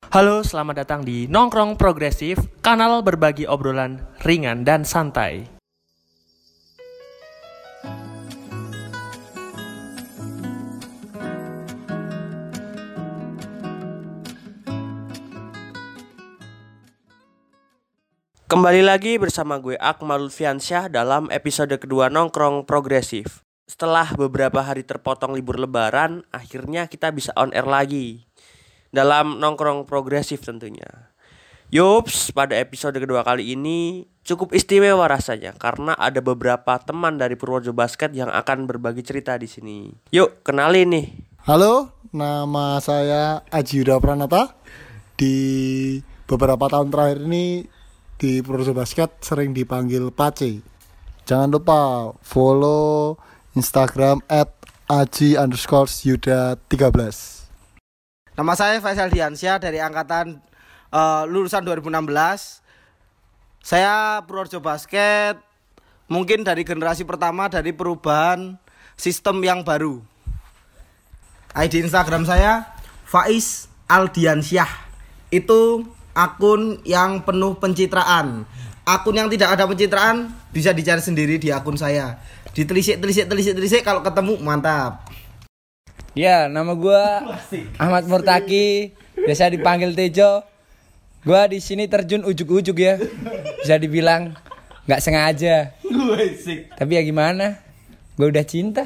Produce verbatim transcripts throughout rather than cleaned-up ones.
Halo, selamat datang di Nongkrong Progresif, kanal berbagi obrolan ringan dan santai. Kembali lagi bersama gue Akmal Lutfiansyah dalam episode kedua Nongkrong Progresif. Setelah beberapa hari terpotong libur lebaran, akhirnya kita bisa on air lagi dalam Nongkrong Progresif tentunya. Yups, pada episode kedua kali ini cukup istimewa rasanya karena ada beberapa teman dari Purworejo Basket yang akan berbagi cerita di sini. Yuk, kenalin nih. Halo, nama saya Aji Yuda Pranata. Di beberapa tahun terakhir ini di Purworejo Basket sering dipanggil Pace. Jangan lupa follow Instagram at aji underscore yuda tiga belas. Nama saya Faisal Diansyah dari angkatan uh, lulusan dua ribu enam belas. Saya Purworejo Basket mungkin dari generasi pertama dari perubahan sistem yang baru. I D Instagram saya Faiz Aldiansyah. Itu akun yang penuh pencitraan. Akun yang tidak ada pencitraan bisa dicari sendiri di akun saya. Ditelisik, telisik, telisik, telisik, kalau ketemu mantap. Ya, nama gue Ahmad Murtaki, biasa dipanggil Tejo. Gue di sini terjun ujuk-ujuk ya, bisa dibilang nggak sengaja. Tapi ya gimana? Gue udah cinta.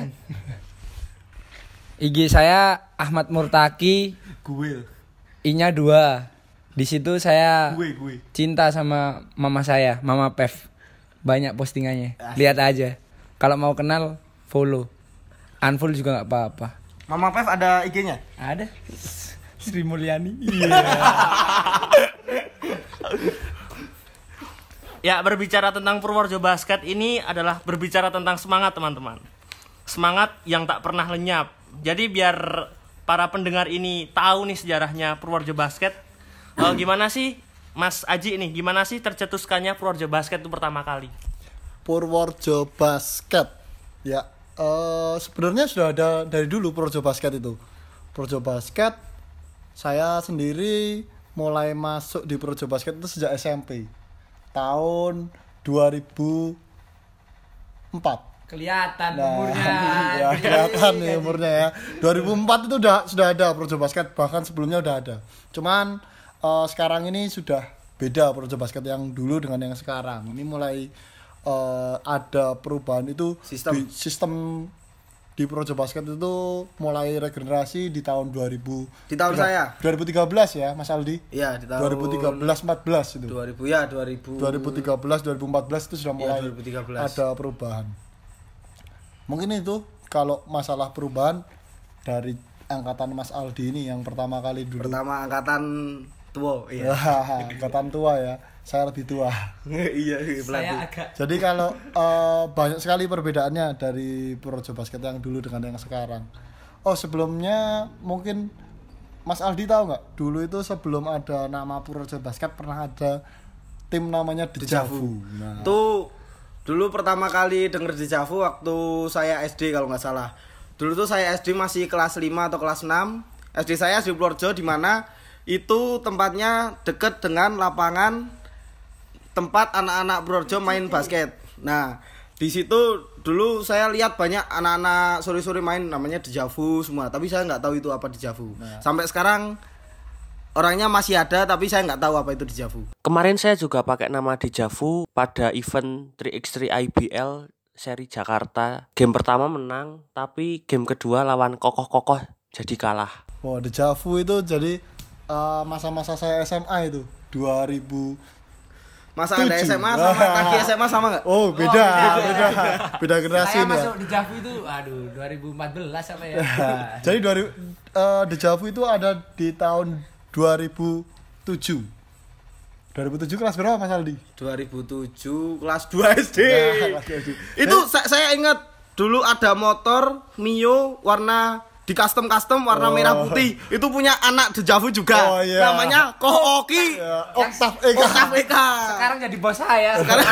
I G saya Ahmad Murtaki. Gue. I-nya dua. Di situ saya gue, gue. cinta sama mama saya, Mama Pev. Banyak postingannya. Lihat aja. Kalau mau kenal, follow. Unfollow juga nggak apa-apa. Mama Pev ada I G-nya? Ada. Sri Mulyani. Iya. Ya, berbicara tentang Purworejo Basket ini adalah berbicara tentang semangat teman-teman. Semangat yang tak pernah lenyap. Jadi biar para pendengar ini tahu nih sejarahnya Purworejo Basket. Oh, gimana sih Mas Aji nih? Gimana sih tercetuskannya Purworejo Basket itu pertama kali? Purworejo Basket. Ya, uh, sebenarnya sudah ada dari dulu Purworejo Basket itu. Purworejo Basket saya sendiri mulai masuk di Purworejo Basket itu sejak S M P. Tahun dua ribu empat. Kelihatan Nah, umurnya. ya, kelihatan nih umurnya ya. dua ribu empat itu udah sudah ada Purworejo Basket, bahkan sebelumnya udah ada. Cuman uh, sekarang ini sudah beda Purworejo Basket yang dulu dengan yang sekarang. Ini mulai uh, ada perubahan itu Sistem. di sistem di Purworejo Basket itu mulai regenerasi di tahun dua ribu. Di tahun saya. dua ribu tiga belas ya, Mas Aldi? Iya, di tahun dua ribu tiga belas empat belas itu. dua ribu ya, dua ribu. dua ribu tiga belas dua ribu empat belas itu sudah mulai Ya, dua ribu tiga belas. ada perubahan. Mungkin itu kalau masalah perubahan dari angkatan Mas Aldi ini yang pertama kali dulu. Pertama angkatan tua, iya. Angkatan tua ya. Saya lebih tua. Iya, Saya agak. Jadi kalau uh, banyak sekali perbedaannya dari Purworejo Basket yang dulu dengan yang sekarang. Oh, sebelumnya mungkin Mas Aldi tahu nggak? Dulu itu sebelum ada nama Purworejo Basket pernah ada tim namanya Dejavu. Nah, Tuh dulu pertama kali denger Dejavu waktu saya S D kalau nggak salah. Dulu tuh saya S D masih kelas lima atau kelas enam. S D saya di Purworejo, di mana itu tempatnya deket dengan lapangan tempat anak-anak Purworejo main basket. Nah, di situ dulu saya lihat banyak anak-anak sore-sore main namanya Dejavu semua, tapi saya nggak tahu itu apa Dejavu. Nah. Sampai sekarang orangnya masih ada, tapi saya nggak tahu apa itu Dejavu. Kemarin saya juga pakai nama Dejavu pada event tiga by tiga I B L seri Jakarta. Game pertama menang, tapi game kedua lawan kokoh-kokoh jadi kalah. Wah, Dejavu itu jadi uh, masa-masa saya S M A itu dua ribu. Masa Anda S M A sama Taki S M A sama nggak? Oh, beda, oh, beda, beda, beda generasi Saya ini masuk ya. di Javu itu, aduh, dua ribu empat belas apa ya? Jadi dua ribu, uh, Dejavu itu ada di tahun dua ribu tujuh. dua ribu tujuh kelas berapa Mas Aldi? dua ribu tujuh kelas dua S D. Nah, kelas dua S D. Itu saya, saya ingat dulu ada motor Mio warna di custom-custom warna Oh. merah putih. Itu punya anak Dejavu juga. Oh, iya. Namanya Kohoki. Ya, Oktav Eka. Oktav Eka. Sekarang jadi bos saya. Sekarang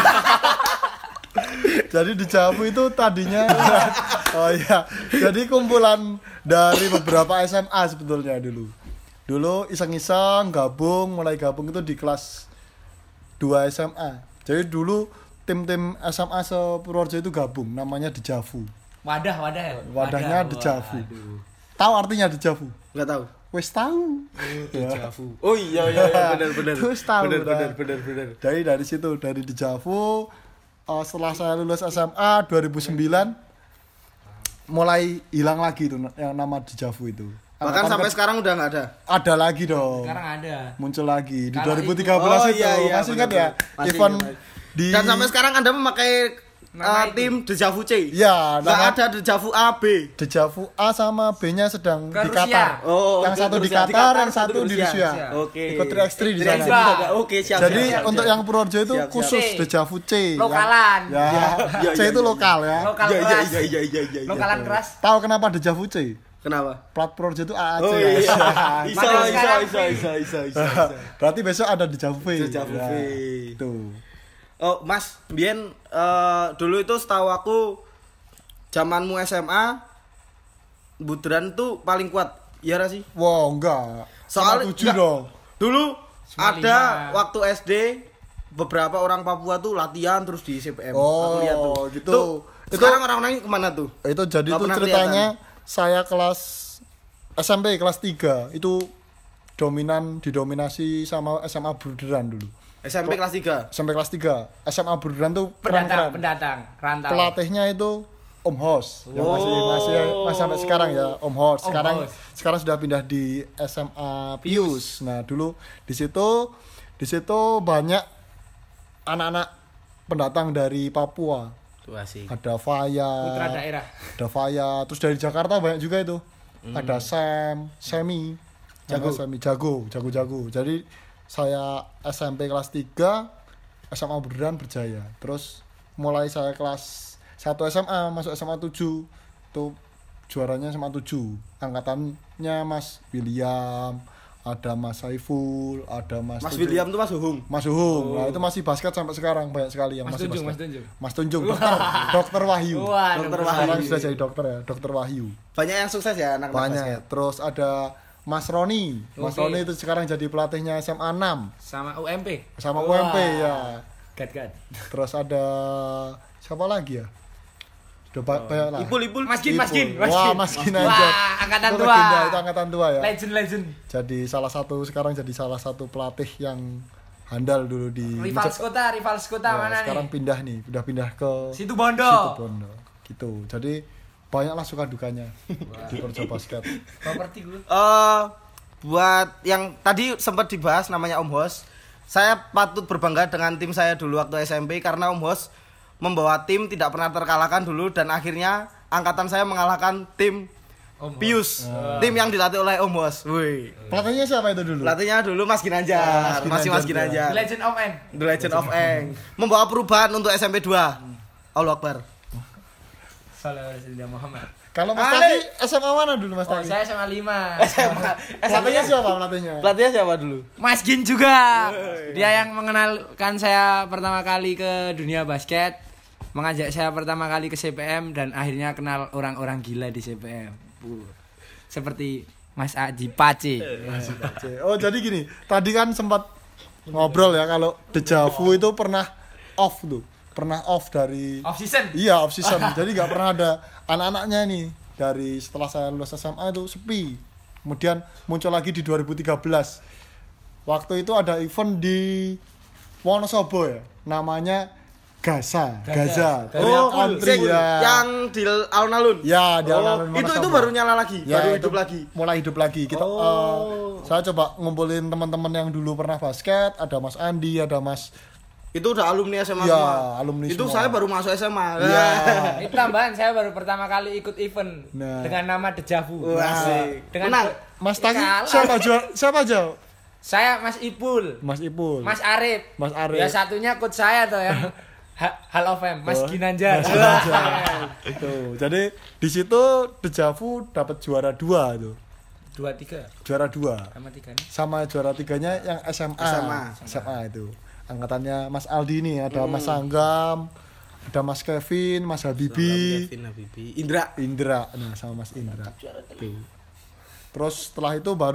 Jadi Dejavu itu tadinya oh iya. Jadi kumpulan dari beberapa S M A sebetulnya dulu. Dulu iseng-iseng gabung, mulai gabung itu di kelas dua S M A. Jadi dulu tim-tim S M A se-Purworejo itu gabung, namanya Dejavu. Wadah, wadah ya. Wadahnya Wadah. Dejavu. Waduh. Tahu artinya Dejavu? Enggak tahu. Wes tahu. Dejavu. Oh iya iya iya benar benar. Terus tahu. Benar dah. benar benar benar. Dari dari situ, dari Dejavu, uh, setelah saya lulus S M A dua ribu sembilan mulai hilang lagi tuh yang nama Dejavu itu. Bahkan Angkatan sampai ke- sekarang udah enggak ada. ada lagi dong. Sekarang ada. Muncul lagi di Kalau dua ribu tiga belas itu- itu. oh, iya, iya, Masih ingat ya? benar-benar. Masih Event ingat. di Dan sampai sekarang Anda memakai Nama uh, itu. tim Dejavu C. Iya, Enggak nama ada Dejavu A B. Dejavu A sama B-nya sedang Ke di Rusia. Qatar. Oh, yang oke, satu di Rusia. Di Qatar, Qatar, yang satu di Rusia. Oke. Ikut tiga x tiga di tiga x sana. tiga. Oke, siap. Jadi siap, siap, untuk siap. yang Purworejo itu Siap, siap. khusus C. Dejavu C. Lokalan. Ya, ya. Ya, C ya, itu ya, lokal ya. Lokal Iya iya keras. iya iya iya iya. Lokalan keras. Tahu kenapa Dejavu C? Kenapa? Plat Purworejo itu A A C. Oh ya. iya. Isa Padahal isa sekarang isa isa isa isa. Berarti besok ada Dejavu V. Dejavu Ya, V. Tuh. Oh, Mas, Bien eh, dulu itu setahu aku zamanmu S M A Budran tuh paling kuat. Iya ra sih? Wow, enggak. Soalnya Sama tujuh enggak. dong. Dulu Cuma ada lima. waktu S D beberapa orang Papua tuh latihan terus di C P M. Oh, Aku lihat tuh. gitu. Tuh, Itu- sekarang orang-orang kemana tuh? Itu jadi Nggak tuh pernah ceritanya saya kelas S M P kelas tiga itu dominan didominasi sama S M A Burderan dulu. S M P kelas tiga. S M P kelas tiga, S M A Burderan tuh Pendatang, keren-keren. pendatang, rantau. Pelatihnya itu Om Hos. Yang Oh. masih masih masih sampai sekarang ya, Om Hos. Om Sekarang Hos. sekarang sudah pindah di S M A Pius. Nah, dulu di situ di situ banyak anak-anak pendatang dari Papua. Tuh asik. Ada Faya, Putra daerah. ada Faya, terus dari Jakarta banyak juga itu. Hmm. Ada Sam, Semi, Jago. Nama Semi, jago, jago-jago. Jadi saya S M P kelas tiga, S M A Burderan berjaya. Terus mulai saya kelas satu S M A masuk S M A tujuh, tuh juaranya S M A tujuh. Angkatannya Mas William, ada Mas Saiful, ada Mas Mas Tunjung. William tuh Mas Uhung. Mas Uhung. Nah, itu masih basket sampai sekarang banyak sekali yang Mas masih Tunjung, Mas basket. Tunjung. Mas Tunjung, dokter, dokter Wahyu. Wah, Dokter dokter Wahyu. Sekarang sudah jadi dokter ya, dokter Wahyu. Banyak yang sukses ya anak-anak basket. Banyak. Terus ada Mas Roni. Mas Oke. Roni itu sekarang jadi pelatihnya S M A enam sama U M P. sama Wah. U M P ya. Gat gat. Terus ada siapa lagi ya? Udah ba- banyak lah. Ipul Ipul. Mas Gin, Mas Gin, Ipul. Mas Wah, Gin. Mas Gin Wah, aja. angkatan Itu tua. legenda, itu angkatan tua ya. Legend legend. Jadi salah satu sekarang jadi salah satu pelatih yang handal dulu di Rival Skota, rival Skota Ya, mana sekarang nih? pindah nih, udah pindah ke Situ Bondo. Situ Bondo. Gitu. Jadi banyaklah suka dukanya di Purworejo Basket. Properti gue. Eh buat yang tadi sempat dibahas namanya Om Hos. Saya patut berbangga dengan tim saya dulu waktu S M P karena Om Hos membawa tim tidak pernah terkalahkan dulu dan akhirnya angkatan saya mengalahkan tim Om Hos. Pius, tim yang dilatih oleh Om Hos. Wih. Pelatihnya siapa itu dulu? Pelatihnya dulu Mas Ginanjar, Mas masih Mas Ginanjar, Ginanjar. The Legend of N. The Legend of Eng. Membawa perubahan untuk S M P dua. Allah Akbar. Salah Rasulullah Muhammad. Kalau Mas Ale. Taki S M A mana dulu Mas Oh, Taki? saya S M A lima. Pelatihnya siapa pelatihnya? Pelatihnya siapa dulu? Mas Gin juga. Dia yang mengenalkan saya pertama kali ke dunia basket, mengajak saya pertama kali ke C P M dan akhirnya kenal orang-orang gila di C P M. Uh, Seperti Mas Aji Pace. Oh, jadi gini, tadi kan sempat ngobrol ya kalau Dejavu itu pernah off tuh. Pernah off dari Off season. Iya, off season. Jadi nggak pernah ada anak-anaknya nih. Dari setelah saya lulus S M A itu sepi. Kemudian muncul lagi di dua ribu tiga belas. Waktu itu ada event di Wonosobo ya. Namanya Gaza, Gaza. Dari Oh, country sing- ya. yang di alun-alun. Ya, di Oh, alun-alun itu itu Wonosobo. baru nyala lagi, Ya, baru itu hidup lagi. mulai hidup lagi kita Oh. eh, saya coba ngumpulin teman-teman yang dulu pernah basket, ada Mas Andi, ada Mas Itu udah alumni S M A Iya, semua. alumni Itu semua. saya baru masuk S M A. Iya. Itu tambahan saya baru pertama kali ikut event Nah. dengan nama Dejavu. Wah, asik. Dengan Menang. Mas Taki Kalah. siapa jual siapa aja? Saya Mas Ipul, Mas Ipul. Mas Arif. Mas Arif. Ya satunya coach saya tuh yang Ha- Hall of Fame, Mas Oh, Ginanjar. Mas Ginanjar. Tuh, jadi di situ Dejavu dapat juara dua tuh. Dua tiga Juara dua. sama tiga nih. Sama juara tiganya yang S M A. S M A. S M A itu. Angkatannya Mas Aldi nih, ada Mas Sanggam, ada Mas Kevin, Mas Habibi, Kevin Habibi. Indra. Indra. Nah, sama Mas Indra. Tuh. Terus setelah itu baru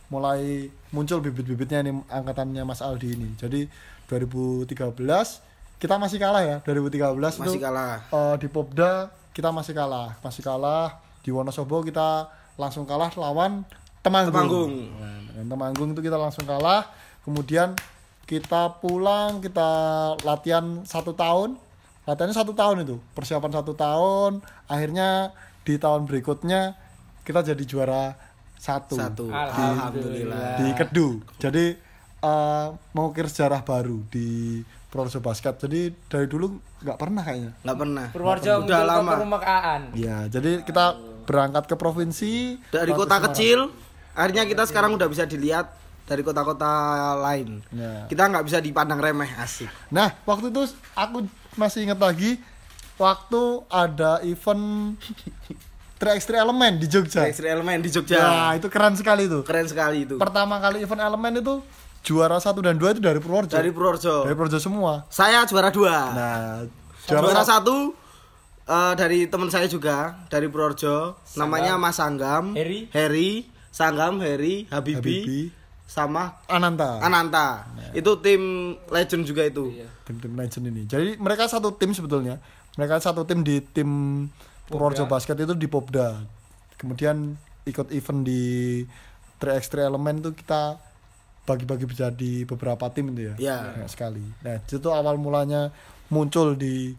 mulai muncul bibit-bibitnya ini angkatannya Mas Aldi ini. Jadi dua ribu tiga belas kita masih kalah ya. dua ribu tiga belas Masih itu kalah. uh, di Popda kita masih kalah, masih kalah. Di Wonosobo kita langsung kalah lawan Temanggung. Temanggung. Nah, dengan Temanggung itu kita langsung kalah. Kemudian kita pulang, kita latihan satu tahun. Latihannya satu tahun itu, persiapan satu tahun. Akhirnya di tahun berikutnya kita jadi juara satu. Satu. Di, Alhamdulillah. di Kedu. Jadi uh, mengukir sejarah baru di Purworejo Basket. Jadi dari dulu nggak pernah kayaknya. Nggak pernah. Purworejo Udah untuk lama. kepermukaan. Ya, jadi kita berangkat ke provinsi Dari lalu kota Semarang. kecil, akhirnya kita sekarang udah bisa dilihat dari kota-kota lain. Ya. Kita nggak bisa dipandang remeh, asik. Nah, waktu itu aku masih ingat lagi waktu ada event tiga by tiga elemen di Jogja. Ekstri elemen di Jogja. Nah, itu keren sekali itu. Keren sekali itu. Pertama kali event elemen itu juara satu dan dua itu dari Purworejo. Dari Purworejo. Dari Purworejo semua. Saya juara dua. Nah, juara, satu. satu eh, dari teman saya juga dari Purworejo, namanya Mas Sanggam, Heri. Heri, Sanggam, Heri, Habibi, Habibi. sama Ananta. Ananta. Itu tim legend juga itu. Tim-tim legend ini. Jadi mereka satu tim sebetulnya. Mereka satu tim di tim Purworejo Basket itu di Popda. Kemudian ikut event di tiga by tiga elemen itu kita bagi-bagi menjadi beberapa tim itu ya. Iya. Banyak sekali. Nah, itu awal mulanya muncul di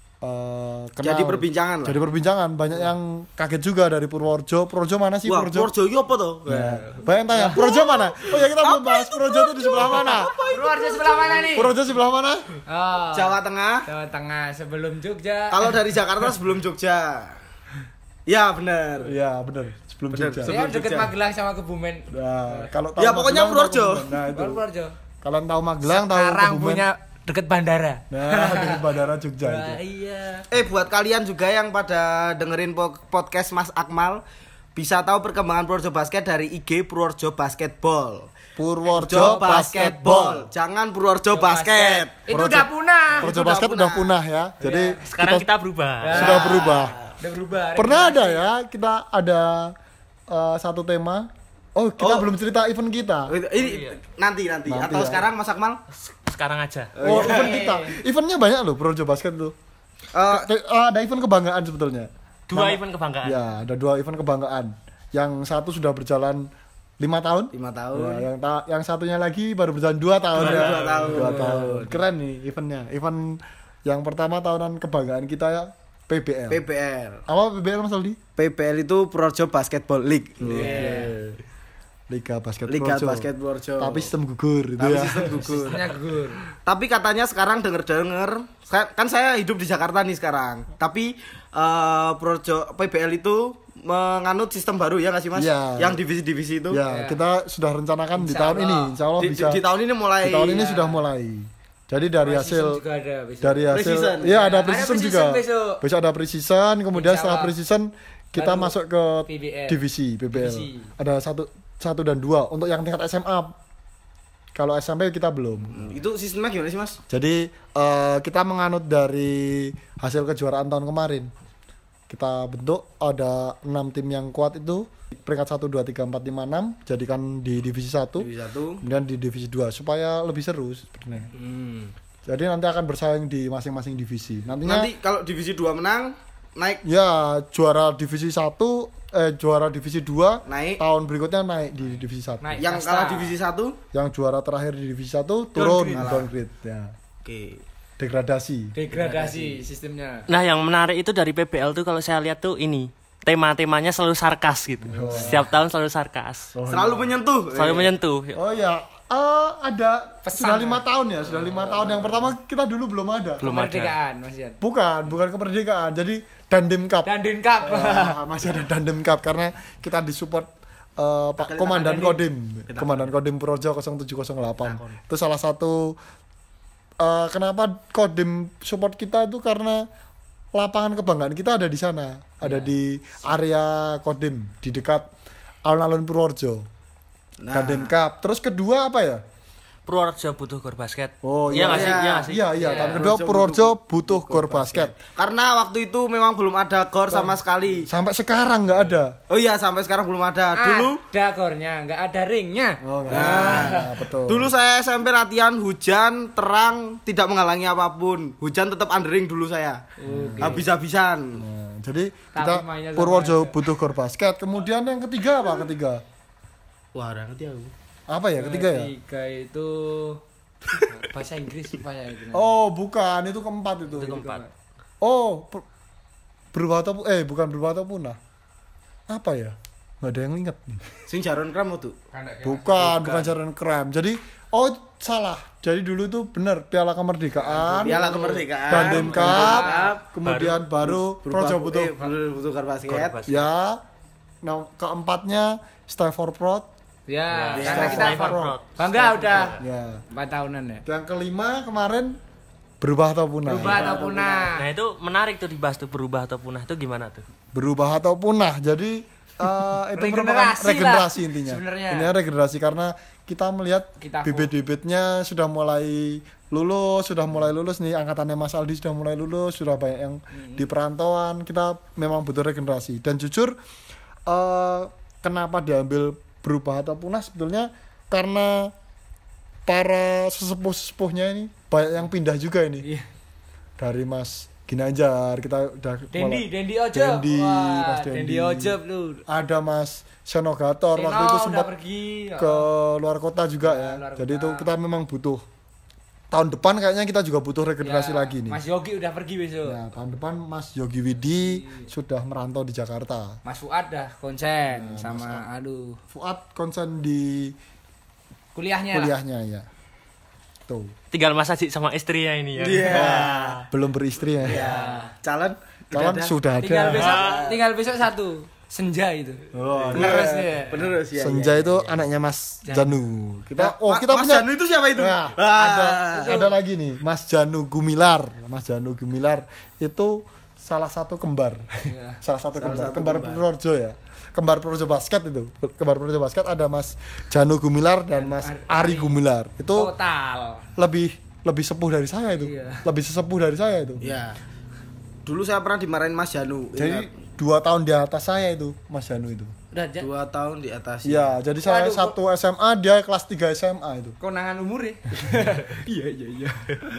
uh, kenal. Jadi perbincangan lah. Jadi perbincangan. Banyak yang kaget juga dari Purworejo. Purworejo mana sih Wah, Purworejo? Purworejo itu apa tuh? Nah, banyak tanya, Purworejo mana? Oh ya kita belum bahas Purworejo itu di sebelah mana? Purworejo sebelah mana nih? Purworejo sebelah mana? Oh, Jawa Tengah. Jawa Tengah sebelum Jogja. Kalau dari Jakarta sebelum Jogja. Ya, benar. Iya, benar. Sebelum Bener, Jogja. Saya sebelum deket Jogja. Magelang sama Kebumen. Nah, kalau tahu Ya, pokoknya Magelang, Purworejo. tahu Kebumen. Nah, itu. Purworejo. Kalau tahu Magelang, tahu Sekarang Kebumen. punya deket bandara. Nah, dari Bandara Jogja itu. Wah, iya. Eh, buat kalian juga yang pada dengerin po- podcast Mas Akmal, bisa tahu perkembangan Purworejo Basket dari I G Purworejo Basketball. Purworejo Basketball. Jangan Purworejo Basket. Itu Purworejo- udah punah. Purworejo udah Basket punah. udah punah ya. Jadi Sekarang kita, berubah. sudah berubah. Udah berubah. Pernah ada ya kita ada uh, satu tema. Oh, kita Oh. belum cerita event kita. Ini nanti nanti, Nanti atau ya. sekarang Mas Akmal? Sekarang aja. Oh, event kita. Eventnya banyak loh Purworejo Basket tuh. Eh, Ke- uh, ada event kebanggaan sebetulnya. Dua Nama- event kebanggaan. Ya, ada dua event kebanggaan. Yang satu sudah berjalan lima tahun. lima tahun. Ya, yang ta- yang satunya lagi baru berjalan dua tahun Baru ya. dua tahun. Dua tahun. Keren nih eventnya. Event yang pertama tahunan kebanggaan kita ya P B L. P B L. Apa P B L Mas Aldi? P B L itu Purworejo Basketball League. Liga Basket Liga Purworejo. Basket Purworejo. Tapi sistem gugur itu Tapi ya. sistem gugur. Sistemnya gugur. Tapi katanya sekarang denger-denger, saya- kan saya hidup di Jakarta nih sekarang. Tapi eh Purworejo P B L itu menganut sistem baru ya nggak sih Mas? Iya. Yang divisi-divisi itu. Ya, kita sudah rencanakan di Insya tahun Allah. ini. Insya Allah Di, bisa. di- di tahun ini mulai. Di tahun ini ya. sudah mulai. Jadi dari Season hasil juga ada besok. dari hasil Pre-season. iya ada Ada pre-season pre-season juga. besok. ada pre-season, kemudian Insya setelah Allah. pre-season kita Baru masuk ke P B L. divisi P B L. Divisi. Ada satu satu dan dua untuk yang tingkat S M A. Kalau S M P kita belum. Itu sistemnya gimana sih Mas? Jadi eh, kita menganut dari hasil kejuaraan tahun kemarin. Kita bentuk ada enam tim yang kuat itu peringkat satu, dua, tiga, empat, lima, enam jadikan di divisi satu, Divisi satu. kemudian di divisi dua supaya lebih seru sebenarnya. Hmm. Jadi nanti akan bersaing di masing-masing divisi. Nantinya Nanti kalau divisi dua menang naik ya juara divisi satu eh juara divisi dua Naik. tahun berikutnya naik di divisi satu. Naik. yang Kasta. kalah divisi satu. Yang juara terakhir di divisi satu turun Downgrade. downgrade ya. Oke. Degradasi. Degradasi sistemnya. Nah, yang menarik itu dari P B L tuh kalau saya lihat tuh ini tema-temanya selalu sarkas gitu. Setiap tahun selalu sarkas. Oh, Selalu menyentuh. Selalu menyentuh. Oh ya, eh, ada Pesan. sudah lima tahun ya, sudah lima tahun. Yang pertama kita dulu belum ada. Belum ada. Kemerdekaan Mas Yan. Bukan, bukan kemerdekaan. Jadi Dandim Cup. Dan Din Cup. Ah, masih ada Dandim Cup karena kita disupport eh, Pak Komandan Kodim, Komandan Kodim Purworejo nol tujuh nol delapan. Itu salah satu eh, kenapa Kodim support kita itu karena lapangan kebanggaan kita ada di sana, ada di area Kodim di dekat alun-alun Purworejo. Nah. Dandim Cup. Terus kedua apa ya? Purworejo butuh gor basket. Oh iya iya, nggak sih? Iya nggak sih? Iya iya. Tahun kedua Purworejo butuh gor basket. Karena waktu itu memang belum ada gor sama sekali. Sampai sekarang nggak ada. Oh iya, sampai sekarang belum ada. Dulu ada gornya, nggak ada ringnya. Oh nggak ada. Betul. Dulu saya S M P latihan hujan, terang, tidak menghalangi apapun. Hujan tetap undering dulu saya. Habis-habisan. Nah, jadi Tapi kita mainnya sama Purworejo butuh gor basket. Kemudian yang ketiga apa? Ketiga. Wah, ada ngerti aku. Apa ya ketiga ya? Ketiga itu bahasa Inggris bahasa Inggris. Oh, bukan, itu keempat itu. Itu keempat. Oh, per- berubah atau pu- eh bukan berubah atau punah. Apa ya? Nggak ada yang ingat nih. Sing jaron kram tuh. Bukan, bukan jaran krem. Jadi, oh salah. Jadi dulu tuh benar Piala Kemerdekaan, Piala Kemerdekaan. Dandim Cup, Cup, kemudian baru Projo butuh. Eh, butuh gor basket. Gor basket. Ya. Nah, keempatnya Stafford Prod. Ya, Ya, karena kita Stafford Prod. bangga udah Ya. empat tahunan ya. Yang kelima kemarin berubah atau punah. Berubah atau punah. Nah itu menarik tuh dibahas tuh berubah atau punah itu gimana tuh? Berubah atau punah. Jadi eh, itu merupakan Regenerasi lah, regenerasi intinya. sebenarnya. Intinya regenerasi karena kita melihat Kita bibit-bibitnya sudah mulai lulus, sudah mulai lulus nih, angkatannya Mas Aldi sudah mulai lulus, sudah banyak yang Hmm. di perantauan. Kita memang butuh regenerasi. Dan jujur eh, kenapa diambil berubah atau punah sebetulnya karena para sesepuh-sesepuhnya ini banyak yang pindah juga ini. Iya. Dari Mas Ginanjar kita udah Dendi, mulai- Dendi Ojeb. Dendi, Wah, Mas Dendi Dendi. Ojeb lu. Ada Mas Senogator Seno waktu itu udah sempat pergi. ke luar kota juga ya. luar Jadi kota. itu kita memang butuh. Tahun depan kayaknya kita juga butuh regenerasi Ya, lagi nih. Mas Yogi udah pergi besok. Ya, tahun depan Mas Yogi Widi sudah merantau di Jakarta. Mas Fuad dah konsen sama aduh Fuad konsen di kuliahnya lah. kuliahnya ya. Tuh, Tinggal Mas Aji sama istrinya ini ya. Iya. belum beristri ya. Calon Calon sudah Tinggal ada. besok, tinggal besok satu. Senja itu. Oh, Penerus ya. Penerus ya. Senja itu anaknya Mas Janu. Kita oh Ma- kita Mas punya Janu itu siapa itu? Nah, Ah. ada ada lagi nih Mas Janu Gumilar. Mas Janu Gumilar itu salah satu kembar. salah satu kembar, kembar Purworejo ya. Kembar Purworejo basket itu. Kembar Purworejo basket ada Mas Janu Gumilar dan Mas Ari Gumilar. Itu Total. lebih lebih sepuh dari saya itu. Iya. Lebih sesepuh dari saya itu. Ya. Dulu saya pernah dimarahin Mas Janu. Jadi Ingat. dua tahun di atas saya itu Mas Janu itu. Udah ja- Dua tahun di atas. Iya, jadi saya Waduh, satu S M A, dia kelas tiga S M A itu. konangan umur ya. Iya, iya, iya.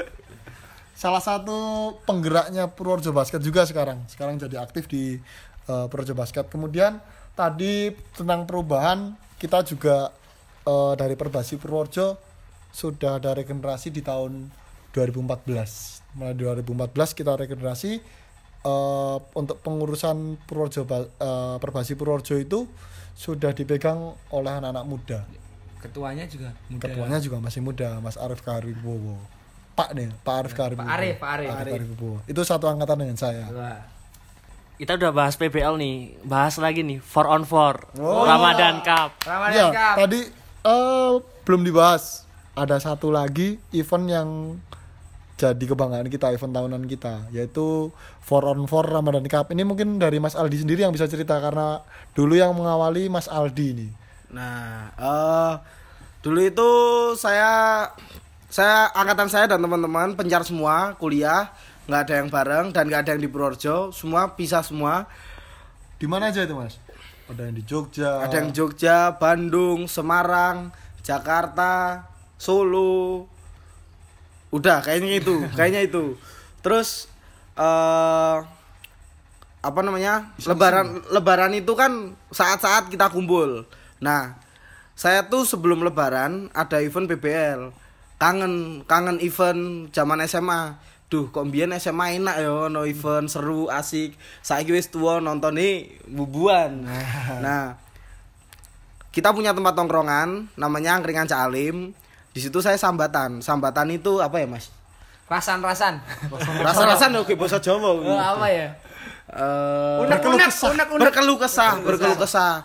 Salah satu penggeraknya Purworejo Basket juga sekarang. Sekarang jadi aktif di uh, Purworejo Basket. Kemudian tadi tentang perubahan, kita juga uh, dari Perbasi Purworejo sudah ada regenerasi di tahun dua ribu empat belas. Mulai dua ribu empat belas kita regenerasi uh, untuk pengurusan Purworejo Ba- uh, Perbasi Purworejo itu sudah dipegang oleh anak-anak muda. Ketuanya juga muda. Ketuanya juga masih muda, Mas Arif Karibowo. Pak nih, Pak Arif Karibowo. Pak Arif, Pak Arif. Karibowo. Itu satu angkatan dengan saya. Wah. Kita udah bahas P B L nih, bahas lagi nih four on four Oh. Ramadan Cup. Ramadan Iya, Cup. tadi eh, belum dibahas. Ada satu lagi event yang jadi kebanggaan kita, event tahunan kita, yaitu four on four Ramadan Cup. Ini mungkin dari Mas Aldi sendiri yang bisa cerita karena dulu yang mengawali Mas Aldi ini. Nah, eh dulu itu saya saya angkatan saya dan teman-teman pencar semua kuliah, nggak ada yang bareng dan nggak ada yang di Purworejo, semua pisah semua. Di mana aja itu, Mas? Ada yang di Jogja. Ada yang Jogja, Bandung, Semarang, Jakarta, Solo. Udah kayaknya itu, kayaknya itu. Terus eh apa namanya? Lebaran lebaran itu kan saat-saat kita kumpul. Nah, saya tuh sebelum lebaran ada event P B L. Kangen kangen event zaman S M A. Duh, kok mbiyen S M A enak ya no event seru, asik. Saiki wis tuwa nontone bubuan. Nah, kita punya tempat tongkrongan namanya Angkringan Cak Alim. Di situ saya sambatan. Sambatan itu apa ya, Mas? Rasan-rasan. Rasa-rasan oke bahasa Jawa. Oh, apa ya? Eh, Unek-unek, unek-unek. berkeluh kesah, berkeluh kesah.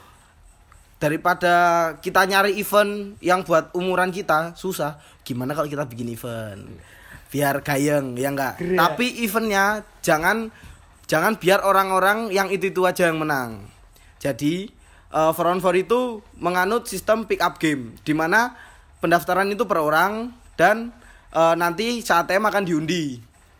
Daripada kita nyari event yang buat umuran kita susah, gimana kalau kita bikin event? Biar gayeng, ya enggak? Tapi eventnya jangan jangan biar orang-orang yang itu-itu aja yang menang. Jadi, uh, four on four itu menganut sistem pick up game, di mana pendaftaran itu per orang dan e, nanti saat T M akan diundi.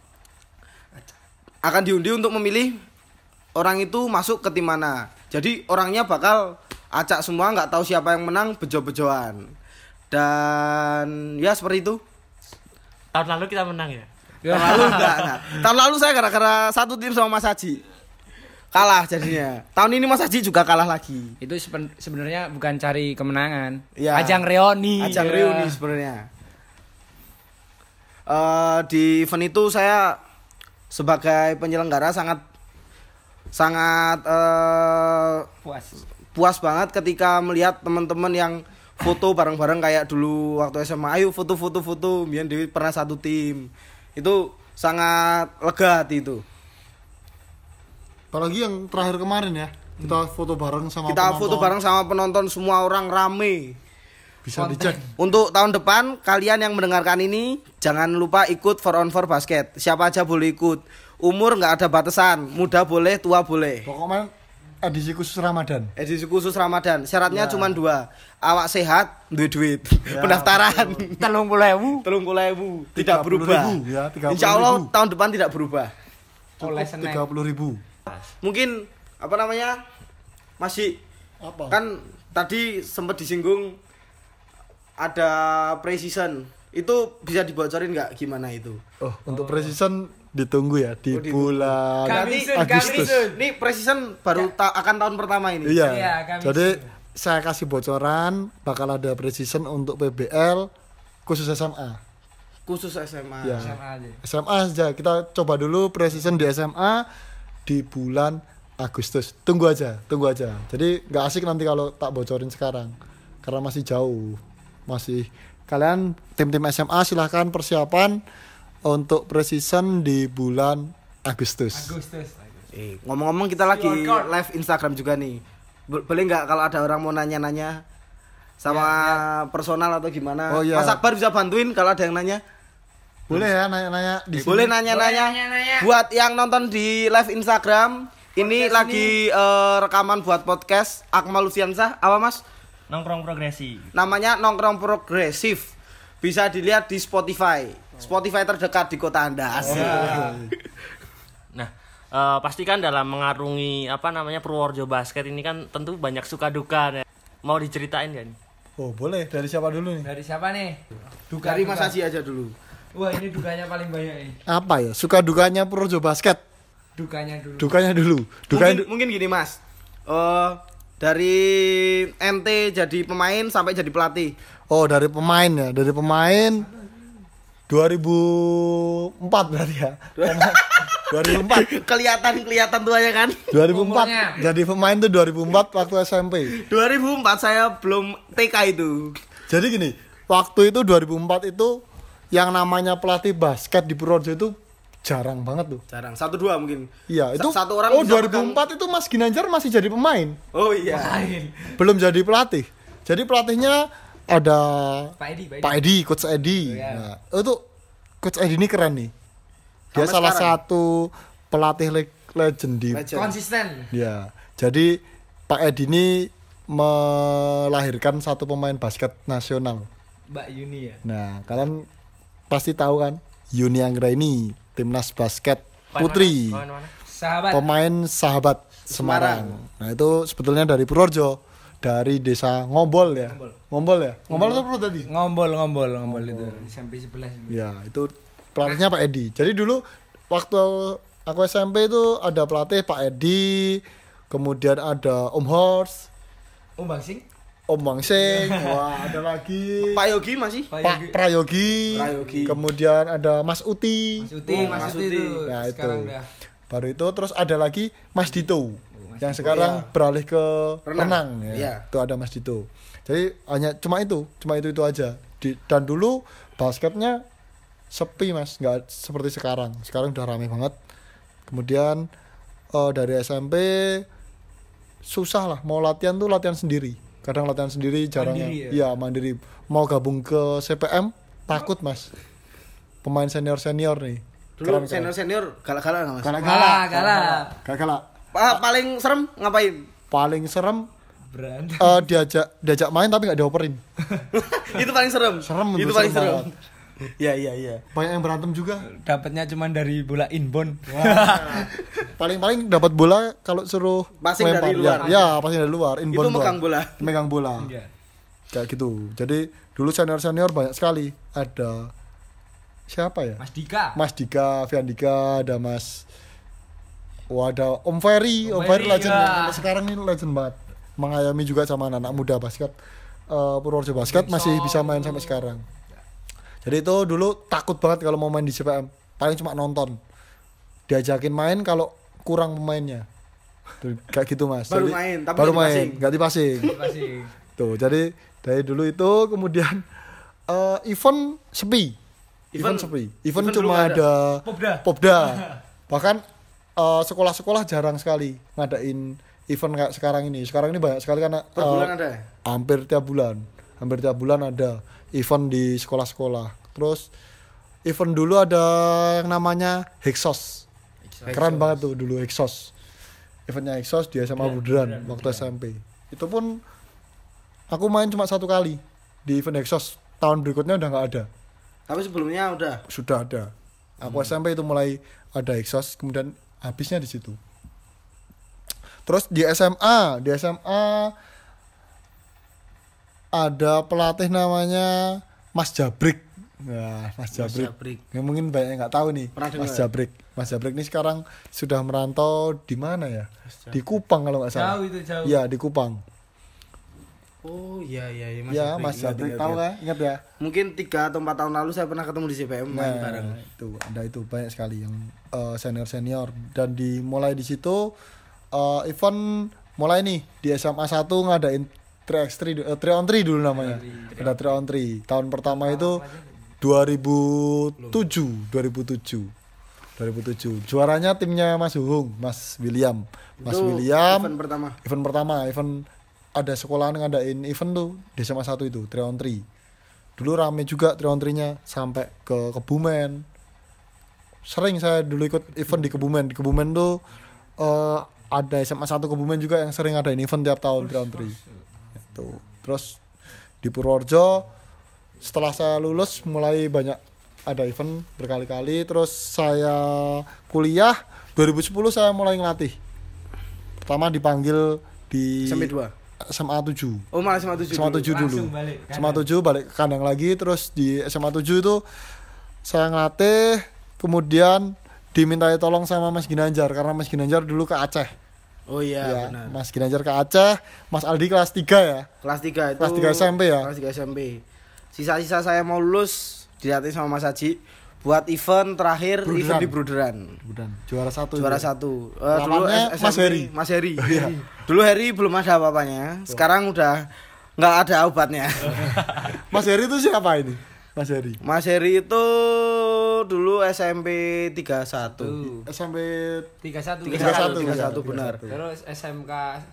Akan diundi untuk memilih orang itu masuk ke tim mana. Jadi orangnya bakal acak semua, nggak tahu siapa yang menang, bejo-bejoan. Dan ya seperti itu. Tahun lalu kita menang ya. Tahun lalu enggak, enggak. Tahun lalu saya gara-gara satu tim sama Mas Haji. Kalah jadinya. Tahun ini Mas Haji juga kalah lagi. Itu seben- sebenarnya bukan cari kemenangan. Ya. Ajang reuni. Ajang Ya. reuni sebenarnya. Uh, di event itu saya sebagai penyelenggara sangat sangat uh, Puas. puas banget ketika melihat teman-teman yang foto bareng-bareng kayak dulu waktu S M A. Ayo foto-foto foto, biar Dewi pernah satu tim. Itu sangat lega hati itu. Apalagi yang terakhir kemarin ya, kita foto bareng sama Kita penonton. foto bareng sama penonton, semua orang rame. Bisa Konten. dicek. Untuk tahun depan kalian yang mendengarkan ini jangan lupa ikut four on four basket. Siapa aja boleh ikut. Umur nggak ada batasan, muda boleh, tua boleh. Pokoknya edisi khusus Ramadan. Edisi khusus Ramadan. Syaratnya cuma dua. Awak sehat, duit duit. Ya, Pendaftaran. Telung puluh ewu. Telung puluh ribu. Tidak tiga puluh berubah. ribu, ya, tiga puluh Insya Allah ribu. tahun depan tidak berubah. Oleh Senin. tiga puluh ribu. Mungkin apa namanya masih Apa? kan tadi sempat disinggung ada pre-season. Itu bisa dibocorin nggak gimana itu? Oh, untuk precision ditunggu ya di Oh, ditunggu. bulan Kami sun, Agustus. kami sun. Ini pre-season baru ta- akan tahun pertama ini. Iya. Iya, kami Jadi saya kasih bocoran bakal ada precision untuk P B L khusus S M A. Khusus S M A. Ya. S M A aja. S M A saja. Kita coba dulu precision di S M A di bulan Agustus. Tunggu aja, tunggu aja. Jadi nggak asik nanti kalau tak bocorin sekarang. Karena masih jauh. Masih kalian tim-tim S M A silahkan persiapan untuk precision di bulan Agustus. Agustus. Eh, ngomong-ngomong kita lagi Workout. live Instagram juga nih. Bo- Boleh nggak kalau ada orang mau nanya-nanya sama personal atau gimana? Oh, iya. Mas Akbar bisa bantuin kalau ada yang nanya. Boleh ya nanya-nanya di sini. Boleh nanya-nanya. Boleh nanya-nanya. Buat yang nonton di live Instagram, ini Podcast lagi eh, rekaman buat podcast Akmal Lufiansah. Apa Mas? Nongkrong progresi. Namanya Nongkrong Progresif. Bisa dilihat di Spotify. Spotify terdekat di kota Anda. Asik. Nah, eh, pastikan dalam mengarungi apa namanya Purworejo Basket ini kan tentu banyak suka duka ya. Mau diceritain kan? Oh, boleh. Dari siapa dulu nih? Dari siapa nih? Duka, Dari Mas duka. Haji aja dulu. Wah, ini dukanya paling banyak nih. Apa ya? Suka dukanya Purworejo Basket. Dukanya dulu. Dukanya dulu. Dukanya Mungkin, du- mungkin gini Mas. Eh dari M T jadi pemain sampai jadi pelatih. Oh, dari pemain ya. Dari pemain dua ribu empat berarti ya. dua ribu empat. kelihatan kelihatan tuanya kan. dua ribu empat. Umurnya. Jadi pemain tuh dua ribu empat waktu S M P. dua ribu empat saya belum T K itu. Jadi gini, waktu itu dua ribu empat itu yang namanya pelatih basket di Purworejo itu jarang banget tuh. Jarang. Satu dua mungkin. Iya, itu Satu orang oh bisa dua ribu empat itu Mas Ginanjar masih jadi pemain, Oh iya. belum jadi pelatih. Jadi pelatihnya ada Pak Edi, Pak Edi. Pak Edi, Coach Edi. Oh, iya. Nah, itu Coach Edi ini keren nih. Dia Sampai salah sekarang. satu pelatih le- legend di Legend. Konsisten. ya. Jadi Pak Edi ini melahirkan satu pemain basket nasional. Mbak Yuni ya. Nah, kalian pasti tahu kan Yuni Anggraini, timnas basket putri, Pemain mana? Sahabat. pemain sahabat Semarang. Nah, itu sebetulnya dari Purworejo, dari desa Ngombol ya. Ngombol ya. Ngombol itu apa tadi? Ngombol, ngombol, ngombol itu. Sampai sebelas. Ya, itu pelatihnya Pak Edi. Jadi dulu waktu aku S M P itu ada pelatih Pak Edi, kemudian ada Om Horst, Oh, Bang Sing. Om Bangsing, wah ada lagi Pak Yogi masih? Pak Prayogi, Prayogi. kemudian ada Mas Uti, Mas Uti, Oh, Mas Mas Uti Uti. itu. Nah, Sekarang itu. udah. Baru itu terus ada lagi Mas Dito, yang Dito. sekarang iya. beralih ke Renang. renang, ya. Iya. Itu ada Mas Dito. Jadi hanya cuma itu, cuma itu itu aja. Di, dan dulu basketnya sepi Mas, nggak seperti sekarang. Sekarang udah rame banget. Kemudian eh, dari S M P susah lah, mau latihan tuh latihan sendiri. Kadang latihan sendiri, jarang yang, Mandiri iya mandiri. Mau gabung ke C P M takut Mas. Pemain senior senior nih. Dulu senior-senior galak-galak nggak Mas? Galak Galak, galak. Galak. Pa- paling serem ngapain? Paling serem Berantem. uh, diajak diajak main tapi nggak dioperin. Itu paling serem. Serem Itu itu, paling serem serem. Iya iya iya. Banyak yang berantem juga. Dapatnya cuma dari bola inbound. Paling-paling dapat bola kalau suruh Passing dari lempar. luar. Ya, ya passing dari luar. Itu Inbound megang doang. bola. Megang bola. Iya. Kayak gitu. Jadi dulu senior-senior banyak sekali. Ada siapa ya? Mas Dika. Mas Dika, Fiandika, ada Mas Wah, ada Om Ferry, Om, Om Ferry Ferry, legend ya. Sampai sekarang ini legend banget. Mengayomi juga sama anak-anak muda basket. Uh, Purworejo Basket masih bisa main sampai sekarang. Jadi itu dulu takut banget kalau mau main di C P M. Paling cuma nonton. Diajakin main kalau kurang pemainnya. Tuh, kayak gitu Mas. Baru Jadi, main, tapi baru nggak main, dipasing. nggak dipasing. Masih. Tuh, jadi dari dulu itu kemudian uh, event sepi. Event, Event- sepi. Event, event dulu cuma nggak ada. ada Popda. Popda. Bahkan uh, sekolah-sekolah jarang sekali ngadain event kayak sekarang ini. Sekarang ini banyak sekali karena Per uh, bulan ada. hampir tiap bulan. Hampir tiap bulan ada event di sekolah-sekolah. Terus event dulu ada yang namanya Hexos. Keren banget tuh dulu Hexos. Eventnya Hexos di S M A Buderan waktu S M P. Itu pun aku main cuma satu kali di event Hexos. Tahun berikutnya udah nggak ada. Tapi sebelumnya udah. Sudah ada. Aku S M P itu mulai ada Hexos, kemudian habisnya di situ. Terus di S M A, di S M A ada pelatih namanya Mas Jabrik. Nah, Mas Jabrik. Jabrik. Ya, mungkin banyak yang nggak tahu nih. Pernah Mas dengar? Jabrik. Mas Jabrik ini sekarang sudah merantau di mana ya? Di Kupang kalau nggak salah. Jauh itu jauh. Iya, di Kupang. Oh iya iya iya Iya, Mas Ingat, Jabrik ingat, tahu ingat. kan? Ingat ya? Mungkin tiga atau empat tahun lalu saya pernah ketemu di C P M main bareng. Nah, itu ada itu banyak sekali yang senior senior dan dimulai di situ uh, event mulai nih di S M A satu ngadain tiga on tiga uh, tiga on tiga dulu namanya. Ada tiga on tiga. Tahun pertama itu dua ribu tujuh dua ribu tujuh dua ribu tujuh. Juaranya timnya Mas Huhung, Mas William. Mas Itu William event pertama. event pertama, event ada sekolahan ngadain event tuh di S M A satu itu tiga on tiga. Dulu rame juga tiga on tiga-nya sampai ke Kebumen. Sering saya dulu ikut event di Kebumen. Di Kebumen tuh uh, ada S M A satu Kebumen juga yang sering ngadain event tiap tahun tiga on tiga. Itu. Terus di Purworejo setelah saya lulus mulai banyak ada event berkali-kali. Terus saya kuliah dua ribu sepuluh saya mulai ngelatih. Pertama dipanggil di S M P dua. S M A tujuh. Oh malah S M A tujuh. S M A dulu. tujuh dulu. Langsung balik ke S M A tujuh balik ke kandang lagi. Terus di S M A tujuh itu saya ngelatih, kemudian dimintai tolong sama Mas Ginanjar karena Mas Ginanjar dulu ke Aceh. Oh iya Ya, benar. Mas Ginanjar ke Aceh, Mas Aldi kelas tiga ya. Kelas tiga itu. Kelas tiga S M P ya? Kelas tiga S M P. Sisa-sisa saya mau lulus dilatih sama Mas Haji buat event terakhir Bruderan. event di Bruderan. Kemudian juara satu. Juara itu. satu. Eh, dulu Lawannya S- Mas S M P, Heri. Mas Heri. Dulu Heri belum ada apa-apanya. Sekarang udah nggak ada obatnya. Mas Heri itu siapa ini? Mas Heri. Mas Heri itu dulu S M P tiga puluh satu. S M P tiga satu. tiga puluh satu, tiga puluh satu ya, benar. Terus S M K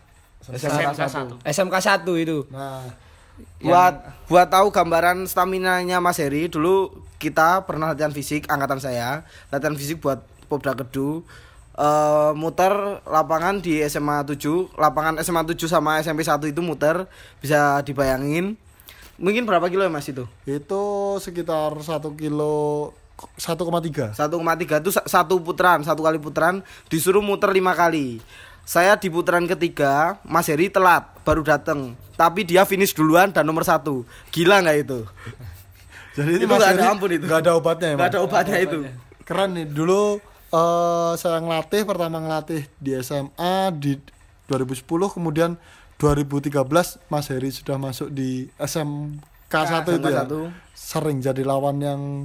S M K satu. S M K satu itu. Nah, Buat buat tahu gambaran stamina-nya Mas Heri, dulu kita pernah latihan fisik angkatan saya, latihan fisik buat Popda Kedu. Eh, muter lapangan di S M A tujuh, lapangan S M A tujuh sama S M P satu itu muter, bisa dibayangin. Mungkin berapa kilo ya Mas itu? itu sekitar satu kilo satu koma tiga. satu koma tiga itu sa- satu putaran, satu kali putaran disuruh muter lima kali. Saya di putaran ketiga, Mas Heri telat, baru datang. Tapi dia finish duluan dan nomor satu. Gila nggak itu? Jadi Itu Mas nggak ada Heri ampun itu. nggak ada obatnya ya, Nggak Mas? ada obatnya itu. Keren nih. Dulu eh saya ngelatih pertama ngelatih di S M A di dua ribu sepuluh, kemudian dua ribu tiga belas Mas Heri sudah masuk di S M K satu itu ya. S M K satu. Sering jadi lawan yang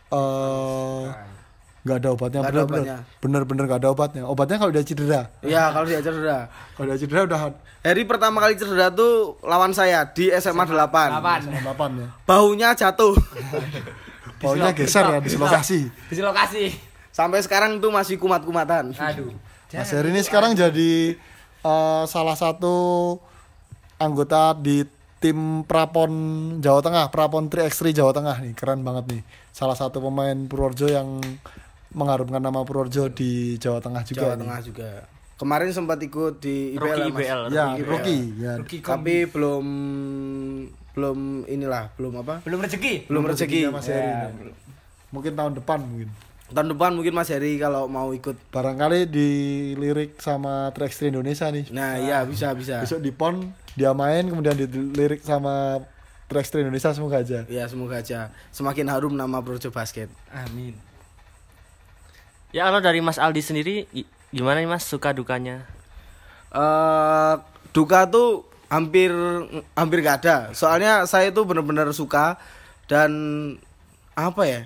eh nggak ada obatnya, Nggak ada bener-bener obatnya. bener-bener nggak ada obatnya. Obatnya kalau dia cedera. Iya, kalau dia cedera. Kalau dia cedera udah Heri pertama kali cedera tuh lawan saya di S M A delapan. delapan ya. Baunya jatuh. Baunya geser ya, dislokasi. Dislokasi. Sampai sekarang tuh masih kumat-kumatan. Aduh. Mas Heri ini sekarang jadi eh, salah satu anggota di tim Prapon Jawa Tengah, Prapon tiga on tiga Jawa Tengah nih, keren banget nih. Salah satu pemain Purworejo yang mengharumkan nama Purworejo di Jawa Tengah juga. Jawa nih. Tengah juga. Kemarin sempat ikut di I B L, Rookie ya, I B L. Mas. Ya, Rookie I B L. rookie. Ya. Tapi belum belum inilah, belum apa? Belum rezeki. Belum rezeki. Mas Heri. Mungkin tahun depan mungkin. Tahun depan mungkin Mas Heri kalau mau ikut. Barangkali dilirik sama tiga X tiga Indonesia nih. Nah, iya bisa bisa. Besok di P O N dia main kemudian dilirik sama tiga X tiga Indonesia, semoga aja. Ya, semoga aja semakin harum nama Projo Basket. Amin. Ya kalau dari Mas Aldi sendiri gi- gimana nih Mas suka dukanya? Eh duka tuh hampir hampir gak ada. Soalnya saya itu benar-benar suka dan apa ya?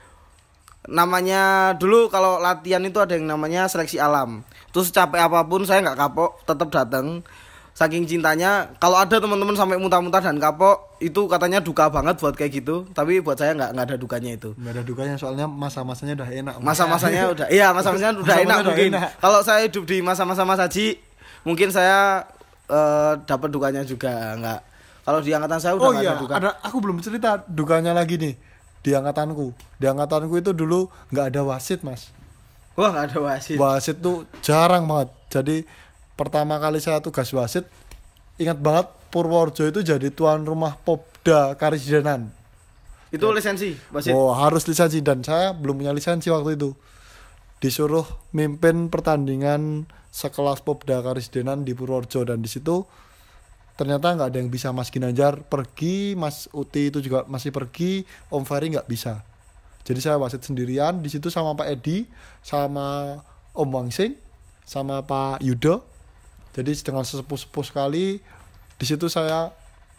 Namanya dulu kalau latihan itu ada yang namanya seleksi alam. Terus capek apapun saya nggak kapok, tetap datang. Saking cintanya, kalau ada teman-teman sampai muntah-muntah dan kapok, itu katanya duka banget buat kayak gitu. Tapi buat saya nggak nggak ada dukanya itu. Nggak ada dukanya soalnya masa-masanya udah enak. Masa-masanya udah, iya masa-masanya udah Masa-masanya enak udah mungkin. enak. Kalau saya hidup di masa-masa Mas Haji, mungkin saya eh, dapat dukanya juga nggak. Kalau di angkatan saya udah Oh nggak iya, ada duka. ada aku belum cerita dukanya lagi nih di angkatanku. Di angkatanku itu dulu nggak ada wasit, Mas. Wah nggak ada wasit. Wasit tuh jarang banget. Jadi pertama kali saya tugas wasit, ingat banget Purworejo itu jadi tuan rumah Popda Karisidenan. Itu lisensi wasit. Oh, harus lisensi dan saya belum punya lisensi waktu itu. Disuruh mimpin pertandingan sekelas Popda Karisidenan di Purworejo dan di situ ternyata nggak ada yang bisa. Mas Ginanjar pergi, Mas Uti itu juga masih pergi, Om Ferry nggak bisa. Jadi saya wasit sendirian di situ sama Pak Edi, sama Om Wangsing, sama Pak Yudo. Jadi dengan sesepuh-sepuh sekali di situ saya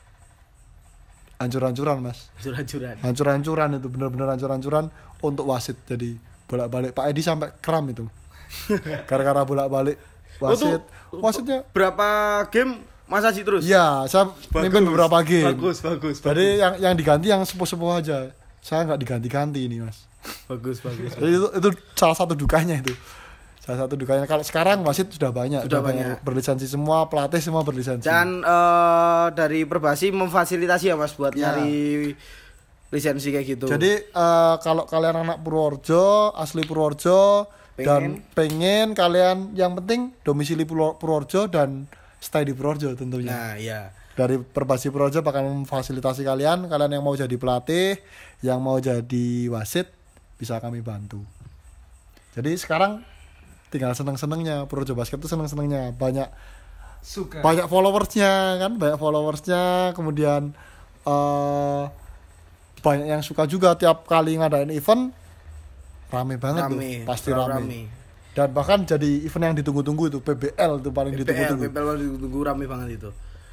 hancur-hancuran, Mas. Hancur-hancuran. Hancur-hancuran itu benar-benar hancur-hancuran untuk wasit. Jadi bolak-balik Pak Edi sampai kram itu. Gara-gara bolak-balik wasit. Wasitnya Berapa game Mas Haji terus? iya, saya mimpin beberapa game. Bagus, bagus. Jadi yang yang diganti yang sepuh-sepuh aja. Saya nggak diganti-ganti ini, Mas. Bagus, bagus. Jadi itu, itu salah satu dukanya itu. Salah satu dukanya. Kalau sekarang wasit sudah banyak, Sudah banyak. berlisensi semua, pelatih semua berlisensi. Dan eh, dari Perbasi memfasilitasi ya Mas buat Ya. nyari lisensi kayak gitu. Jadi eh, kalau kalian anak Purworejo, asli Purworejo dan pengen kalian yang penting domisili Purwo- Purworejo dan stay di Purworejo tentunya. Nah, iya. Dari Perbasi Purworejo bakal memfasilitasi kalian, kalian yang mau jadi pelatih, yang mau jadi wasit bisa kami bantu. Jadi sekarang tinggal seneng-senengnya Purworejo Basket itu seneng-senengnya banyak Suka. banyak followersnya kan, banyak followersnya, kemudian eh banyak yang suka juga tiap kali ngadain event rame banget Rame, tuh, pasti terlalu rame. rame. Dan bahkan jadi event yang ditunggu-tunggu itu P B L itu paling P B L, ditunggu-tunggu. P B L ditunggu rame banget itu.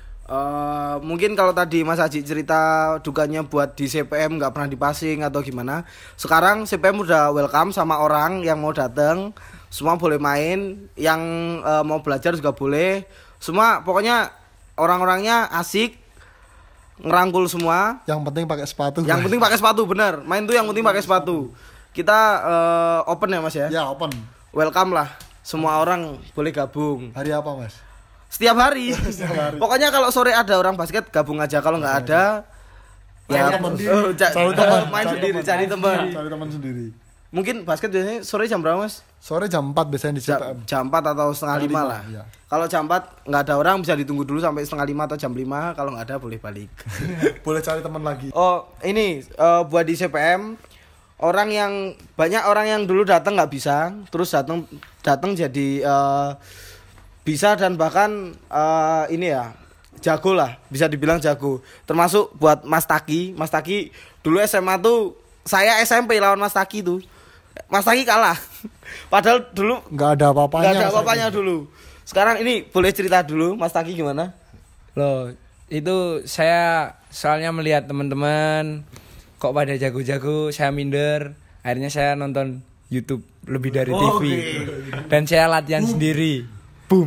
Eh mungkin kalau tadi Mas Haji cerita dukanya buat di C P M nggak pernah dipasing atau gimana. Sekarang C P M udah welcome sama orang yang mau datang, semua boleh main, yang eh, mau belajar juga boleh. Semua pokoknya orang-orangnya asik, ngerangkul semua. Yang penting pakai sepatu. Yang penting pakai sepatu, bener. Main tuh yang penting pakai sepatu. Kita eh, open ya Mas ya. Ya open. Welcome lah. Semua orang boleh gabung. Hari apa, Mas? Setiap hari. Pokoknya kalau sore ada orang basket gabung aja. Kalau nggak ada ya Cari teman. oh, ca- Cari teman. main Cari sendiri, teman. cari teman. Cari teman sendiri. Mungkin basket biasanya sore jam berapa Mas? Sore jam empat biasanya di C P M. Jam, jam empat atau setengah Setengah lima lima, lah. iya. Kalau jam empat nggak ada orang bisa ditunggu dulu sampai setengah lima atau jam lima. Kalau nggak ada boleh balik. Boleh cari teman lagi. Oh ini eh, buat di C P M orang yang banyak orang yang dulu datang nggak bisa, terus datang datang jadi eh, bisa dan bahkan eh, ini ya jago lah, bisa dibilang jago. Termasuk buat Mas Taki, Mas Taki dulu S M A tuh saya S M P lawan Mas Taki tuh, Mas Taki kalah. Padahal dulu Nggak ada apa-apanya. nggak ada apa-apanya dulu. Sekarang ini boleh cerita dulu Mas Taki gimana? Loh, itu saya soalnya melihat teman-teman kok pada jago-jago, saya minder. Akhirnya saya nonton YouTube lebih dari T V. Dan saya latihan sendiri. Boom.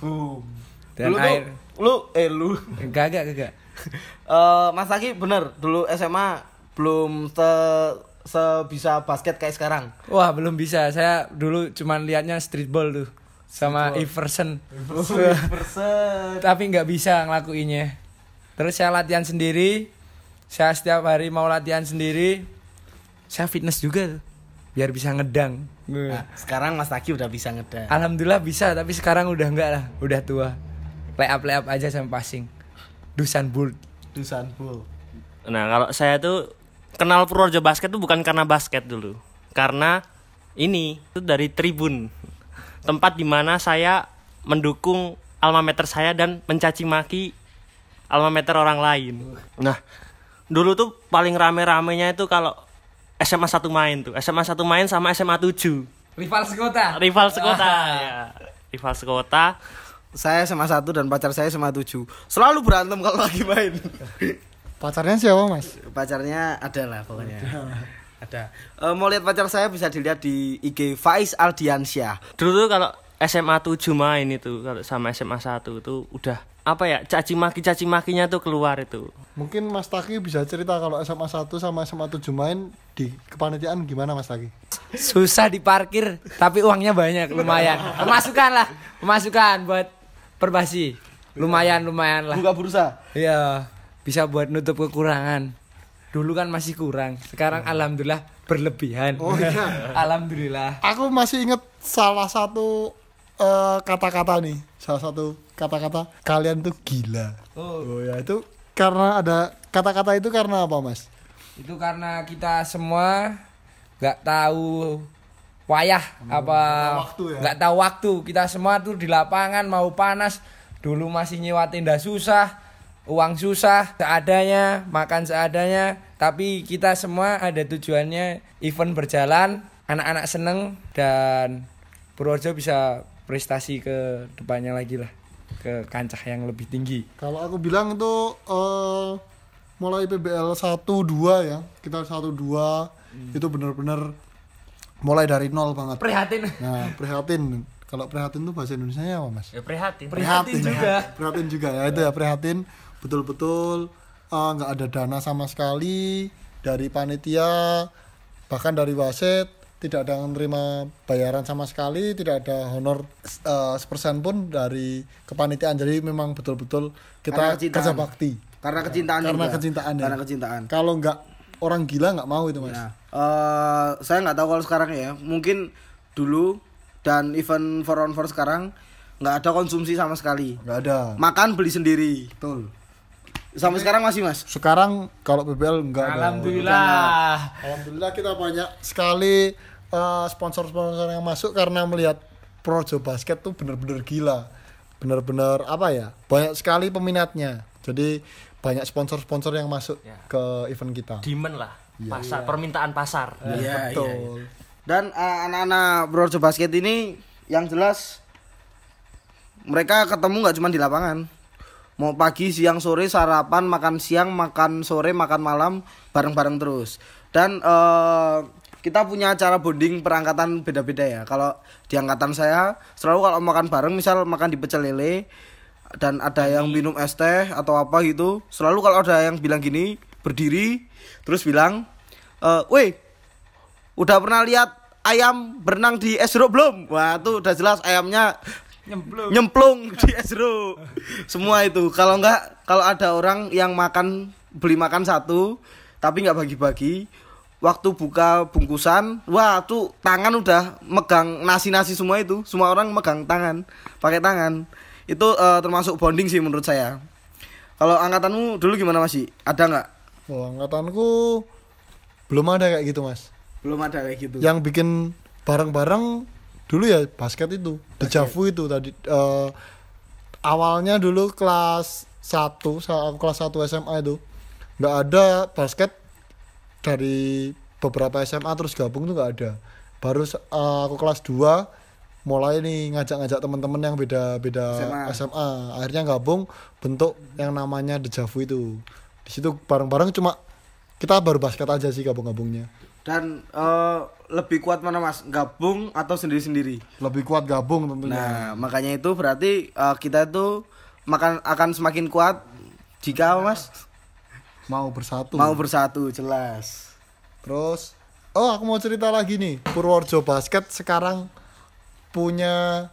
Dan Dulu tuh, air lu eh lu gagak gagak. Eh, Mas Taki bener dulu S M A belum se sebisa basket kayak sekarang. Wah, belum bisa. Saya dulu cuman lihatnya streetball tuh sama Iverson. Tapi nggak bisa ngelakuinnya. Terus saya latihan sendiri. Saya setiap hari mau latihan sendiri. Saya fitness juga tuh. biar bisa ngedang. Nah, sekarang Mas Taki udah bisa ngedang. Alhamdulillah bisa, tapi sekarang udah enggak lah, udah tua. Lay up lay up aja sama passing. Dusan Bolt. Dusan Bull. Nah, kalau saya tuh kenal Purworejo Basket tuh bukan karena basket dulu. Karena ini itu dari tribun. Tempat di mana saya mendukung alma mater saya dan mencaci maki alma mater orang lain. Nah, dulu tuh paling rame-ramenya itu kalau S M A satu main tuh. S M A satu main sama S M A tujuh. Rival sekota. Rival sekota. Ya. Rival sekota. Saya S M A satu dan pacar saya S M A tujuh. Selalu berantem kalau lagi main. Pacarnya siapa, Mas? Pacarnya ada lah pokoknya. Ada. E, mau lihat pacar saya bisa dilihat di I G Faiz Aldiansyah. Dulu tuh kalau S M A tujuh main itu kalau sama S M A satu itu udah apa ya, caci maki caci makinya tuh keluar itu. Mungkin Mas Taki bisa cerita kalau S M A satu sama S M A tujuh main di kepanitiaan gimana, Mas Taki? Susah diparkir, tapi uangnya banyak, lumayan. Pemasukan lah, pemasukan buat perbasi. Lumayan, lumayan lah. Buka bursa. Iya, bisa buat nutup kekurangan. Dulu kan masih kurang, sekarang alhamdulillah berlebihan. Oh iya. Alhamdulillah. Aku masih inget salah satu eh, kata-kata nih, salah satu kata-kata kalian tuh gila. Oh. Oh ya, itu karena ada kata-kata itu karena apa, Mas? Itu karena kita semua nggak tahu wayah apa waktu ya? nggak tahu waktu. Kita semua tuh di lapangan mau panas, dulu masih nyewa tenda susah, uang susah, seadanya, makan seadanya, tapi kita semua ada tujuannya event berjalan, anak-anak seneng dan Purworejo bisa prestasi ke depannya lagi lah, ke kancah yang lebih tinggi. Kalau aku bilang itu eh, mulai P B L satu dua ya, kita satu dua hmm. itu benar-benar mulai dari nol banget. Prihatin. Nah, prihatin. Kalau prihatin itu bahasa Indonesianya apa, Mas? Ya prihatin. Prihatin juga. Prihatin juga ya, itu ya prihatin. Betul-betul eh, nggak ada dana sama sekali dari panitia, bahkan dari wasit tidak ada yang menerima bayaran sama sekali, tidak ada honor uh, sepersen pun dari kepanitiaan. Jadi memang betul-betul kita kerja bakti. Karena kecintaan Karena juga. kecintaan. Karena ya. kecintaan. Kalau nggak orang gila nggak mau itu, Mas. Nah, uh, saya nggak tahu kalau sekarang ya. Mungkin dulu dan event four on four sekarang nggak ada konsumsi sama sekali. Nggak ada. Makan beli sendiri. Betul. Sampai sekarang masih, Mas. Sekarang kalau P B L nggak ada. Alhamdulillah. Alhamdulillah kita banyak sekali uh, sponsor-sponsor yang masuk karena melihat Purworejo Basket tuh benar-benar gila. Benar-benar apa ya? Banyak sekali peminatnya. Jadi banyak sponsor-sponsor yang masuk Ya. ke event kita. Demand lah. Iya. Pasar, permintaan pasar. Iya, Betul. iya, iya. Dan uh, anak-anak Purworejo Basket ini yang jelas mereka ketemu nggak cuma di lapangan. Mau pagi, siang, sore, sarapan, makan siang, makan sore, makan malam, bareng-bareng terus. Dan uh, kita punya cara bonding perangkatan beda-beda ya. Kalau di angkatan saya selalu kalau makan bareng, misal makan di pecel lele dan ada yang minum es teh atau apa gitu, selalu kalau ada yang bilang gini, berdiri terus bilang, e, "Weh, udah pernah lihat ayam berenang di es jeruk belum?" Wah, itu udah jelas ayamnya Nyemplung. nyemplung di es jeruk. Semua itu. Kalau enggak, kalau ada orang yang makan beli makan satu tapi enggak bagi-bagi, waktu buka bungkusan, wah tuh tangan udah megang nasi-nasi semua itu. Semua orang megang tangan, pakai tangan. Itu uh, termasuk bonding sih menurut saya. Kalau angkatanmu dulu gimana, Mas? Ada enggak? Oh, angkatanku belum ada kayak gitu, Mas. Belum ada kayak gitu. Yang bikin bareng-bareng dulu ya basket itu, dejavu itu tadi uh, awalnya dulu kelas satu, aku kelas satu S M A itu nggak ada basket, dari beberapa S M A terus gabung tuh nggak ada. Baru uh, aku kelas dua mulai nih ngajak-ngajak teman-teman yang beda-beda S M A. S M A, akhirnya gabung bentuk yang namanya dejavu itu. Di situ bareng-bareng, cuma kita baru basket aja sih gabung-gabungnya. Dan uh, lebih kuat mana, Mas? Gabung atau sendiri-sendiri? Lebih kuat gabung tentunya. Nah, makanya itu berarti uh, kita itu makan akan semakin kuat jika, Mas, Mau bersatu. mau bersatu, jelas. Terus, oh aku mau cerita lagi nih. Purworejo Basket sekarang punya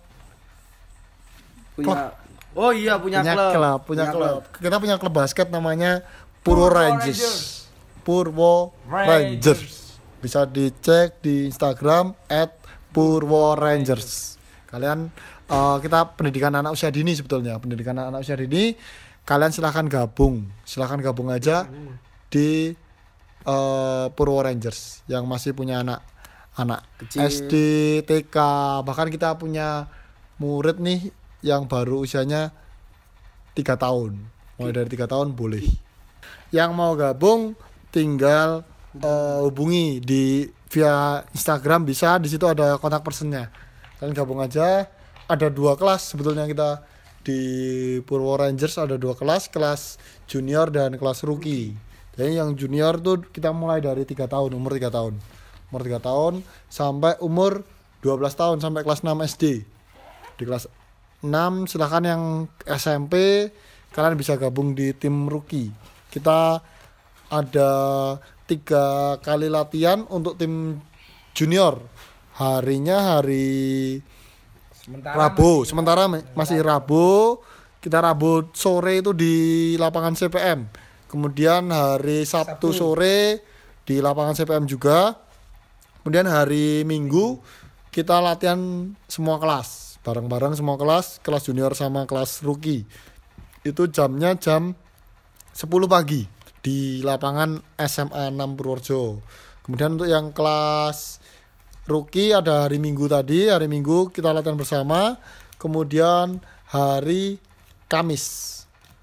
Punya Oh iya, punya, punya klub. klub, punya klub. Kita punya klub basket namanya Purwo Purwo Rangers. Rangers. Purwo Rangers. Rangers. bisa dicek di Instagram at purworangers. Kalian uh, kita pendidikan anak usia dini sebetulnya, pendidikan anak usia dini. Kalian silahkan gabung, silahkan gabung aja di uh, Purwo Rangers yang masih punya anak anak Kecil. S D, T K, bahkan kita punya murid nih yang baru usianya tiga tahun, mulai dari tiga tahun boleh. Yang mau gabung tinggal uh, hubungi di via Instagram, bisa, di situ ada kontak personnya. Kalian gabung aja. Ada dua kelas sebetulnya kita di Purwo Rangers, ada dua kelas, kelas junior dan kelas rookie. Jadi yang junior tuh kita mulai dari tiga tahun, umur tiga tahun. Umur tiga tahun sampai umur dua belas tahun, sampai kelas enam S D. Di kelas enam silahkan yang S M P kalian bisa gabung di tim rookie. Kita ada tiga kali latihan untuk tim junior. Harinya hari Sementara Rabu, sementara masih Rabu. Kita Rabu sore itu di lapangan C P M. Kemudian hari Sabtu, Sabtu. sore di lapangan C P M juga. Kemudian hari Minggu kita latihan semua kelas, bareng-bareng semua kelas, kelas junior sama kelas rookie. Itu jamnya jam sepuluh pagi di lapangan S M A enam Purworejo. Kemudian untuk yang kelas rookie ada hari Minggu tadi, hari Minggu kita latihan bersama. Kemudian hari Kamis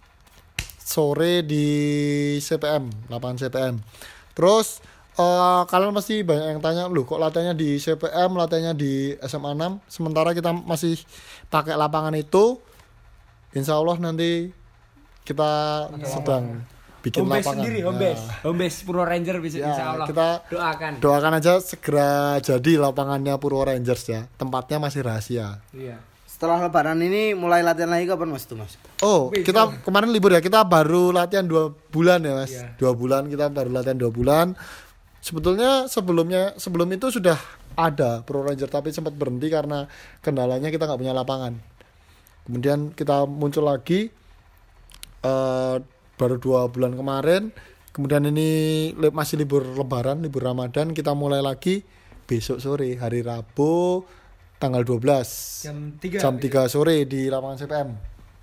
sore di C P M, lapangan C P M. Terus uh, kalian pasti banyak yang tanya, loh kok latihannya di C P M, latihannya di S M A enam, sementara kita masih pakai lapangan itu. Insya Allah nanti kita sedang bikin home base lapangan. sendiri, home base. Nah, Home base Purwo Ranger bisa Ya, insya Allah. kita doakan. doakan aja segera jadi lapangannya Purwo Rangers ya. Tempatnya masih rahasia. Iya. Setelah lebaran ini mulai latihan lagi kapan Mas tuh Mas? Oh, Besok. kita kemarin libur ya. Kita baru latihan dua bulan ya, Mas. Iya. Dua bulan kita baru latihan dua bulan. Sebetulnya sebelumnya sebelum itu sudah ada Purwo Ranger, tapi sempat berhenti karena kendalanya kita nggak punya lapangan. Kemudian kita muncul lagi eh, baru dua bulan kemarin. Kemudian ini li- masih libur lebaran, libur Ramadan. Kita mulai lagi besok sore, hari Rabu tanggal dua belas Jam tiga. jam tiga sore di lapangan C P M.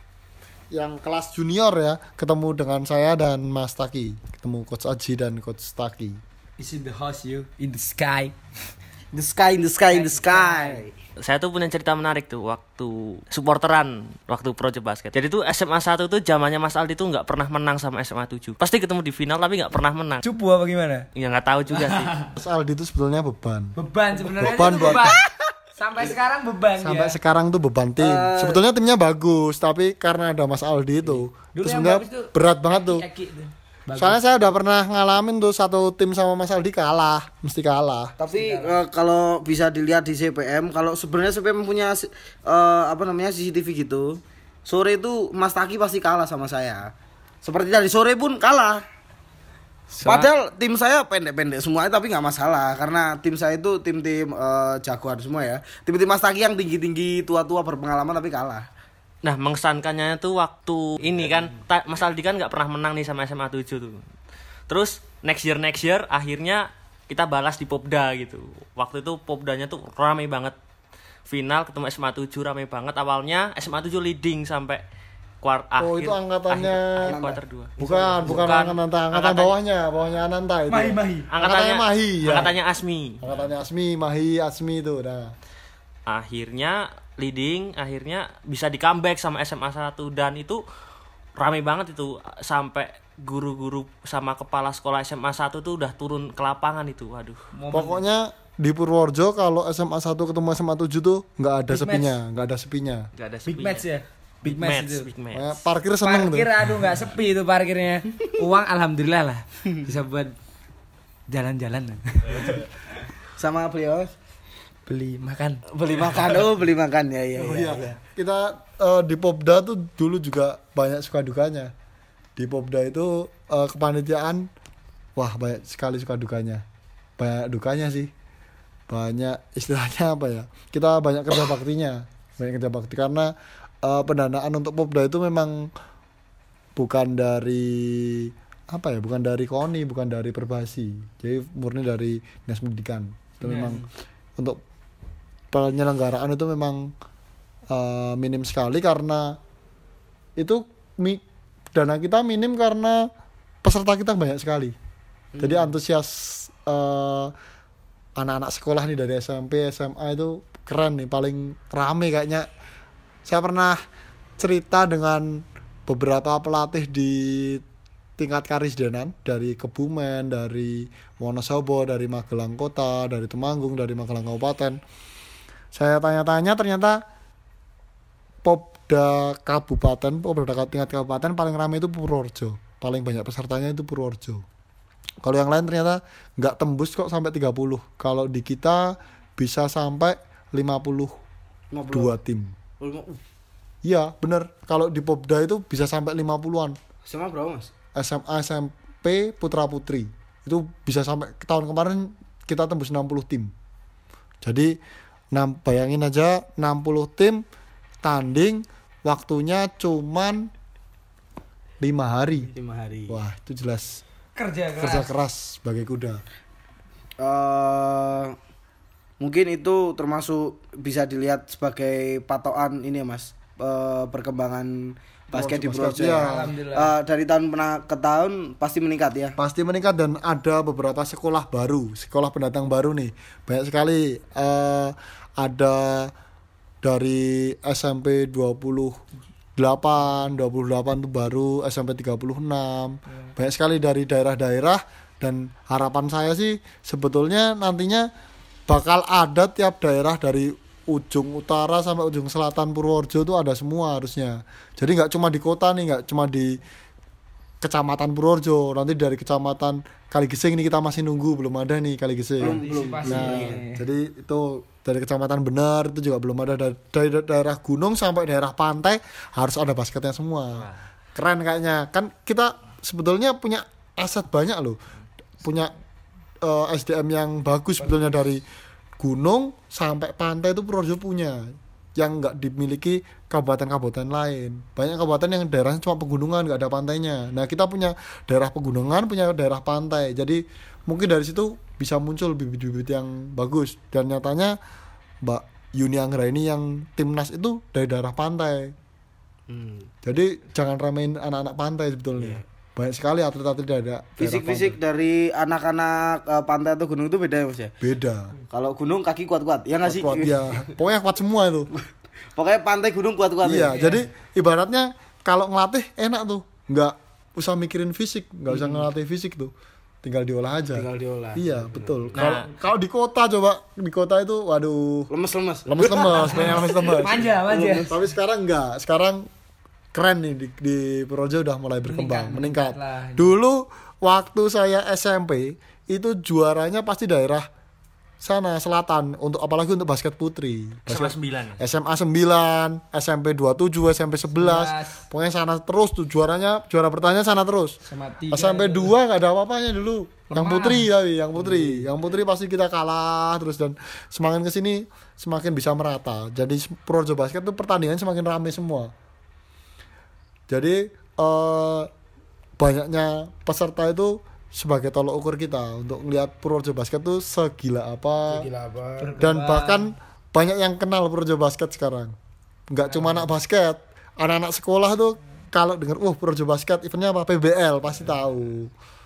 Yang kelas junior ya, ketemu dengan saya dan Mas Taki, ketemu Coach Aji dan Coach Taki. Is in the house you, in the sky. In the sky, in the sky, in the sky. Saya tuh punya cerita menarik tuh waktu supporteran waktu Projo Basket. Jadi tuh S M A satu tuh zamannya Mas Aldi tuh nggak pernah menang sama S M A tujuh. Pasti ketemu di final tapi nggak pernah menang. Cupu apa gimana? Ya nggak tahu juga sih. Mas Aldi itu sebetulnya beban. Beban sebenarnya Beban itu buat- beban. Sampai sekarang beban Sampai dia. sekarang tuh beban tim. Sebetulnya timnya bagus, tapi karena ada Mas Aldi itu, Dulu terus yang sebenarnya bagus tuh berat banget tuh. Eki tuh. Bagus. Soalnya saya udah pernah ngalamin tuh satu tim sama Mas Aldi kalah, mesti kalah. Tapi eh, kalau bisa dilihat di C P M, kalau sebenarnya C P M punya eh, apa namanya C C T V gitu. Sore itu Mas Taki pasti kalah sama saya. Seperti tadi sore pun kalah. Padahal tim saya pendek-pendek semuanya tapi nggak masalah karena tim saya itu tim-tim eh, jagoan semua ya. Tim-tim Mas Taki yang tinggi-tinggi, tua-tua berpengalaman tapi kalah. Nah, mengesankannya tuh waktu ini kan ta- Mas Aldi kan nggak pernah menang nih sama S M A tujuh tuh. Terus next year next year akhirnya kita balas di Popda gitu. Waktu itu Popdanya tuh ramai banget. Final ketemu S M A tujuh ramai banget. Awalnya S M A tujuh leading sampai kuart Oh, akhir. itu angkatannya akhir, akhir kuarter dua. Bukan, bukan, Bukan. angkatan angkatan Angkatan- bawahnya, bawahnya Ananta itu. Mahi, Mahi. Angkatannya Mahi ya. Angkatannya Asmi. Angkatannya Asmi, Mahi, Asmi itu udah. Akhirnya leading, akhirnya bisa di comeback sama S M A satu dan itu ramai banget itu sampai guru-guru sama kepala sekolah S M A satu tuh udah turun ke lapangan itu. Waduh. Pokoknya di Purworejo kalau S M A satu ketemu S M A tujuh tuh nggak ada Big sepinya, nggak ada sepinya. Gak ada Big sepinya. match ya. Big, Big match, match, itu. big match. Pokoknya parkir seneng Parkir tuh. aduh nggak sepi itu parkirnya. Uang alhamdulillah lah. Bisa buat jalan-jalan. Sama beliau Beli makan. beli makan. Oh, beli makan ya ya. Oh ya. iya. Kita eh, di Popda tuh dulu juga banyak suka dukanya. Di Popda itu eh, kepanitiaan, wah banyak sekali suka dukanya. Banyak dukanya sih. Banyak istilahnya apa ya? Kita banyak kerja baktinya. Banyak kerja bakti karena eh, pendanaan untuk Popda itu memang bukan dari apa ya, bukan dari KONI, bukan dari Perbasi, jadi murni dari dinas pendidikan. Itu memang untuk penyelenggaraan itu memang uh, minim sekali karena itu mi, dana kita minim karena peserta kita banyak sekali. Hmm. Jadi antusias uh, anak-anak sekolah nih dari S M P, S M A itu keren nih, paling rame kayaknya. Saya pernah cerita dengan beberapa pelatih di tingkat Karisdenan dari Kebumen, dari Wonosobo, dari Magelang Kota, dari Temanggung, dari Magelang Kabupaten. Saya tanya-tanya ternyata Popda Kabupaten, Popda tingkat kabupaten paling ramai itu Purworejo. Paling banyak pesertanya itu Purworejo. Kalau yang lain ternyata nggak tembus kok sampai tiga puluh. Kalau di kita bisa sampai lima puluh dua tim. Iya, bener. Kalau di Popda itu bisa sampai lima puluhan. S M A berapa, Mas? S M A, S M P, Putra Putri. Itu bisa sampai tahun kemarin kita tembus enam puluh tim. Jadi enam, bayangin aja enam puluh tim tanding, waktunya cuman lima hari. lima hari. Wah, itu jelas Kerja keras. kerja keras sebagai kuda. Uh, mungkin itu termasuk bisa dilihat sebagai patokan ini ya, Mas. Uh, perkembangan basket di Purworejo. Ya. Uh, dari tahun pernah ke tahun pasti meningkat ya. Pasti meningkat dan ada beberapa sekolah baru, sekolah pendatang baru nih. Banyak sekali uh, ada dari S M P dua puluh delapan, dua puluh delapan itu baru, S M P tiga puluh enam. Hmm. Banyak sekali dari daerah-daerah dan harapan saya sih sebetulnya nantinya bakal ada tiap daerah dari ujung utara sampai ujung selatan Purworejo itu ada semua harusnya. Jadi nggak cuma di kota nih, nggak cuma di kecamatan Purworejo. Nanti dari kecamatan Kaligesing ini kita masih nunggu, belum ada nih Kaligesing. Belum, belum. Nah, jadi itu dari kecamatan Benar itu juga belum ada. Dari, dari daerah gunung sampai daerah pantai harus ada basketnya semua. Keren kayaknya. Kan kita sebetulnya punya aset banyak loh. Punya uh, S D M yang bagus sebetulnya dari gunung sampai pantai itu Purworejo punya, yang nggak dimiliki kabupaten-kabupaten lain. Banyak kabupaten yang daerahnya cuma pegunungan, nggak ada pantainya. Nah kita punya daerah pegunungan, punya daerah pantai. Jadi mungkin dari situ bisa muncul bibit-bibit yang bagus. Dan nyatanya Mbak Yuni Anggra ini yang timnas itu dari daerah pantai. Hmm. Jadi jangan ramein anak-anak pantai sebetulnya. Yeah. Banyak sekali atlet-atlet dari fisik-fisik dari anak-anak uh, pantai atau gunung itu beda ya, Mas ya? Beda. Kalau gunung kaki kuat-kuat, ya nggak sih? Kuat ya. Pokoknya kuat semua itu. Pokoknya pantai gunung kuat-kuat. Iya, ya? jadi ibaratnya kalau ngelatih enak tuh, nggak usah mikirin fisik, nggak usah ngelatih fisik tuh, tinggal diolah aja. Tinggal diolah. Iya, betul. Kalau nah. kalau di kota coba, di kota itu, waduh. Lemes-lemes. Lemes-lemes, banyak lemes-lemes. Manja, manja. Tapi sekarang enggak, sekarang keren nih di, di Purworejo udah mulai berkembang, meningkat. meningkat. Dulu waktu saya S M P itu juaranya pasti daerah sana selatan, untuk apalagi untuk basket putri. Basket, S M A sembilan. S M A sembilan, S M P dua puluh tujuh, S M P sebelas. Pokoknya sana terus tuh juaranya, juara bertanya sana terus. S M P dua enggak ada apa-apanya dulu. Lemah. Yang putri tapi, yang putri. Hmm. Yang putri pasti kita kalah terus, dan semakin ke sini semakin bisa merata. Jadi Purworejo basket tuh pertandingan semakin ramai semua. Jadi uh, banyaknya peserta itu sebagai tolok ukur kita untuk melihat Purworejo basket tuh segila apa, segila apa. Dan bahkan banyak yang kenal Purworejo basket sekarang. Nggak cuma anak basket, anak-anak sekolah tuh kalau dengar, wah Purworejo basket eventnya apa, P B L pasti tahu.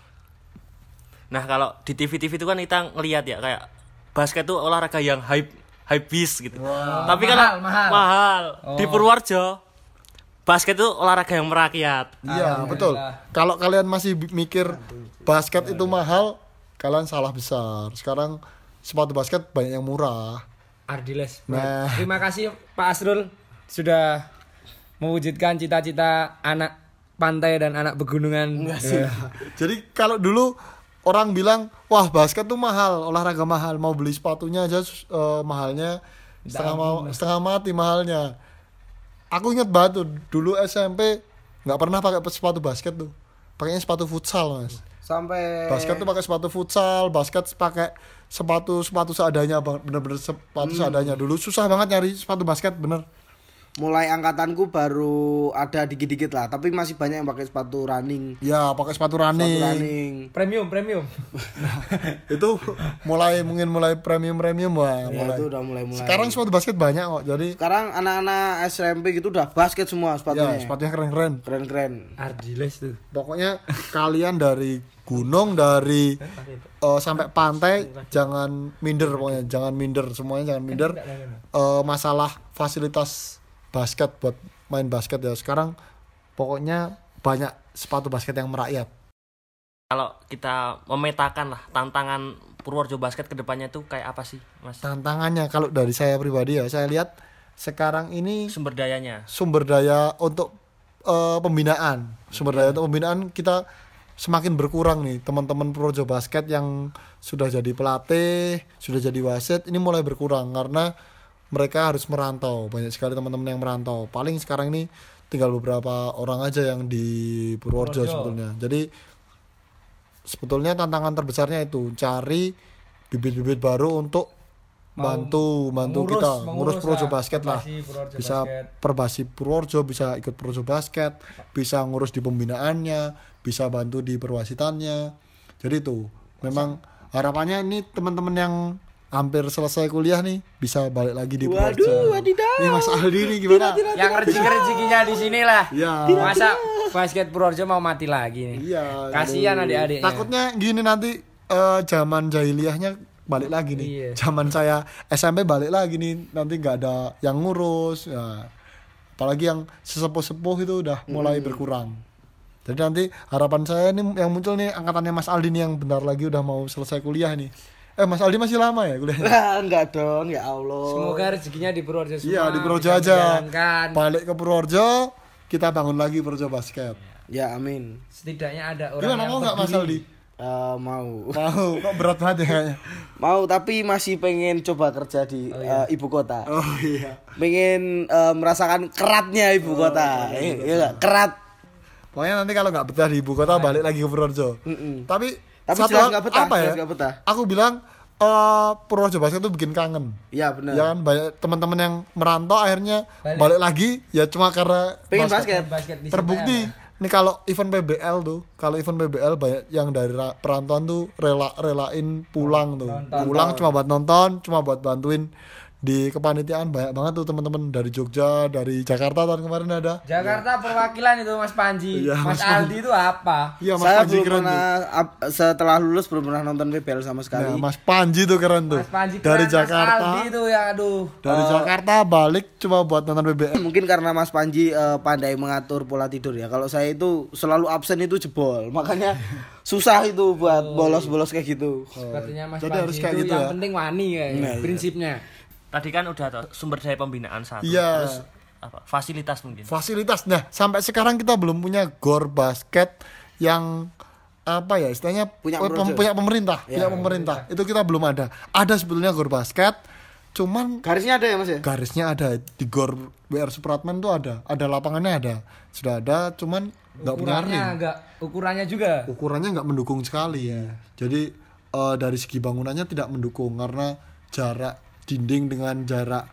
Nah kalau di T V-T V itu kan kita ngelihat ya kayak basket tuh olahraga yang hype hype beast gitu. Wow. Tapi kan mahal, mahal. mahal. Oh. Di Purworejo basket itu olahraga yang merakyat. Iya, betul. Kalau kalian masih mikir basket itu mahal, kalian salah besar. Sekarang sepatu basket banyak yang murah. Ardiles. Nah. Terima kasih Pak Asrul sudah mewujudkan cita-cita anak pantai dan anak pegunungan. Ya. Jadi kalau dulu orang bilang, wah basket tuh mahal, olahraga mahal, mau beli sepatunya aja uh, mahalnya setengah, ma- setengah mati mahalnya. Aku ingat banget tuh, dulu S M P nggak pernah pakai sepatu basket tuh, pakainya sepatu futsal mas. Sampai basket tuh pakai sepatu futsal, basket pakai sepatu sepatu seadanya, bener-bener sepatu hmm. seadanya. Dulu susah banget nyari sepatu basket, bener. mulai angkatanku baru ada dikit-dikit lah, tapi masih banyak yang pakai sepatu running. Ya, pakai sepatu Sepatu running. running. Premium, premium. Itu mulai mungkin mulai premium-premium wah, Ya, mulai. itu udah mulai-mulai. Sekarang sepatu basket banyak kok. Jadi Sekarang anak-anak S M P gitu udah basket semua ya, sepatunya. sepatunya keren-keren. Keren-keren. Ardiles tuh. Pokoknya kalian dari gunung dari uh, sampai pantai jangan minder pokoknya, jangan minder semuanya jangan minder. Uh, masalah fasilitas basket buat main basket ya sekarang pokoknya banyak sepatu basket yang merakyat. Kalau kita memetakan lah tantangan Purworejo Basket ke depannya tuh kayak apa sih, Mas? Tantangannya kalau dari saya pribadi ya, saya lihat sekarang ini Sumber dayanya. sumber daya untuk uh, pembinaan, sumber daya untuk pembinaan kita semakin berkurang nih. Teman-teman Purworejo Basket yang sudah jadi pelatih, sudah jadi wasit ini mulai berkurang karena mereka harus merantau. Banyak sekali teman-teman yang merantau. Paling sekarang ini tinggal beberapa orang aja yang di Purworejo sebetulnya. Jadi sebetulnya tantangan terbesarnya itu cari bibit-bibit baru untuk bantu bantu mengurus, kita mengurus ngurus Purworejo lah, Basket lah. Perbasi Purworejo Bisa Basket. Perbasi Purworejo, bisa ikut Purworejo Basket, bisa ngurus di pembinaannya, bisa bantu di perwasitannya. Jadi itu memang harapannya ini teman-teman yang hampir selesai kuliah nih bisa balik lagi di Purworejo. Waduh, wadidaw. Ini Mas Aldi nih gimana? Yang rezeki-rezekinya di sinilah. Iya. Masa basket Purworejo mau mati lagi nih? Iya. Kasihan adik-adiknya. Takutnya gini nanti eh, zaman jahiliyahnya balik lagi nih. Iya. Zaman saya S M P balik lagi nih, nanti nggak ada yang ngurus. Ya. Apalagi yang sesepuh-sepuh itu udah mulai berkurang. Jadi nanti harapan saya nih yang muncul nih angkatannya Mas Aldi nih yang bentar lagi udah mau selesai kuliah nih. Eh Mas Aldi masih lama ya kuliahnya? Wah, enggak dong, ya Allah. Semoga rezekinya di Purworejo semua. Iya di Purworejo bisa aja. menjalankan. Balik ke Purworejo, kita bangun lagi Purworejo Basket. Ya, amin. Setidaknya ada orang Gimana yang mau nggak Mas peduli. Aldi? Eh, mau. Mau, kok berat banget ya kayaknya. Mau, tapi masih pengen coba kerja di eh, ibu kota. Oh iya. Pengen eh, merasakan keratnya ibu kota. Eh, iya nggak? Kerat. Pokoknya nanti kalau nggak betah di ibu kota balik lagi ke Purworejo. Mm-mm. Tapi, Tapi satu jelas hal- nggak betah, apa ya? jelas nggak betah. Aku bilang eh Purworejo Basket itu bikin kangen. Iya, benar. Ya kan banyak teman-teman yang merantau akhirnya Balik. balik, lagi ya cuma karena Pengen basket. basket. Basket di Terbukti Sintayong. nih kalau event P B L tuh, kalau event P B L banyak yang dari ra- perantauan tuh rela relain pulang tuh. Nonton. Pulang cuma buat nonton, cuma buat bantuin di kepanitiaan. Banyak banget tuh teman-teman dari Jogja, dari Jakarta tahun kemarin ada. Jakarta perwakilan itu Mas Panji. Iya, Mas Mas Aldi itu apa? Iya Mas Saya Panji belum keren tuh. pernah ap- setelah lulus belum pernah nonton P B L sama sekali. Nah, Mas Panji tuh keren tuh. Mas Panji dari keren, Jakarta. Mas Aldi itu ya aduh. Dari Jakarta balik cuma buat nonton P B L. Mungkin karena Mas Panji eh, pandai mengatur pola tidur ya. Kalau saya itu selalu absen itu jebol. Makanya susah itu buat bolos-bolos kayak gitu. Sepertinya Mas Jadi Panji harus itu kayak gitu yang ya? penting wani ya, Nah, iya. prinsipnya. Tadi kan udah tuh sumber daya pembinaan satu. Iya. Terus apa? Fasilitas mungkin. Fasilitas. Nah, sampai sekarang kita belum punya gor basket yang apa ya istilahnya Punya pem- Purworejo. punya pemerintah, Ya, punya pemerintah. Itu kita belum ada. Ada sebetulnya gor basket, cuman Garisnya ada ya Mas ya? garisnya ada di gor W R Supratman tuh ada, ada lapangannya ada, sudah ada, cuman nggak punya Ukurannya ring. agak ukurannya juga. Ukurannya nggak mendukung sekali. Jadi eh, dari segi bangunannya tidak mendukung karena jarak dinding dengan jarak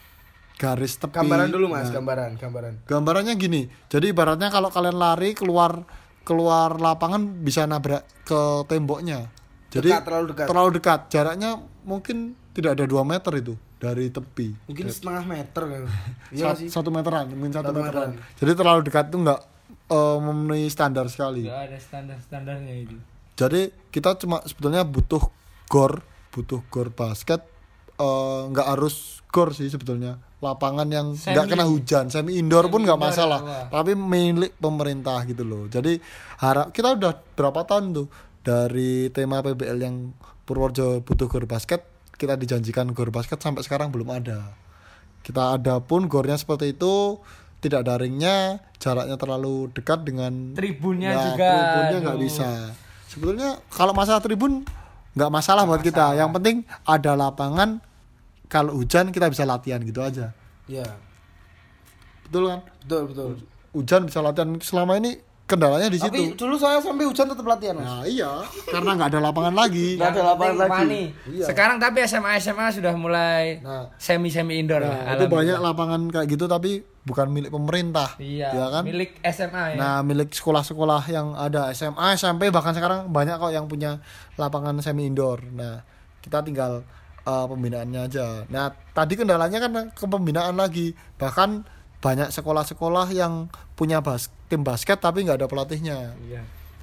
garis tepi. Gambaran dulu Mas, Nah, gambaran, gambaran. gambarannya gini, jadi ibaratnya kalau kalian lari keluar keluar lapangan bisa nabrak ke temboknya. Jadi Dekat, terlalu dekat. terlalu dekat. Jaraknya mungkin tidak ada dua meter itu dari tepi. Mungkin setengah meter kan. Iya Sa- nggak sih? satu meteran, mungkin satu, Satu meteran. meteran. Jadi terlalu dekat itu nggak eh, memenuhi standar sekali. Enggak ada standar-standarnya itu. Jadi kita cuma sebetulnya butuh gor, butuh gor basket. eh, nggak harus gor sih sebetulnya. Lapangan yang Semi. nggak kena hujan, semi indoor pun nggak Semi-indoor, masalah. wah. Tapi milik pemerintah gitu loh. Jadi harap kita udah berapa tahun tuh dari tema P B L yang Purworejo butuh gor basket, kita dijanjikan gor basket sampai sekarang belum ada. Kita ada pun gornya seperti itu, tidak ada ringnya, jaraknya terlalu dekat dengan Tribunnya ya, juga, tribunnya nggak aduh. bisa. Sebetulnya kalau masalah tribun nggak masalah buat kita. Yang penting ada lapangan. Kalau hujan kita bisa latihan gitu aja. Iya. Betul kan? Betul, betul. Hujan bisa latihan. Selama ini kendalanya di Tapi situ. dulu saya sampai hujan tetap latihan, Mas. Nah iya, karena nggak ada lapangan lagi. Nggak ada lapangan lagi. Wani. Iya. Sekarang tapi S M A S M A sudah mulai Nah. semi semi indoor lah. Nah, itu banyak lapangan kayak gitu tapi bukan milik pemerintah. Iya. Ya kan? Milik S M A ya. Nah, milik sekolah-sekolah yang ada S M A, S M P bahkan sekarang banyak kok yang punya lapangan semi indoor. Nah, kita tinggal uh, pembinaannya aja. Nah, tadi kendalanya kan ke pembinaan lagi. Bahkan banyak sekolah-sekolah yang punya bas- tim basket tapi nggak ada pelatihnya. Iya.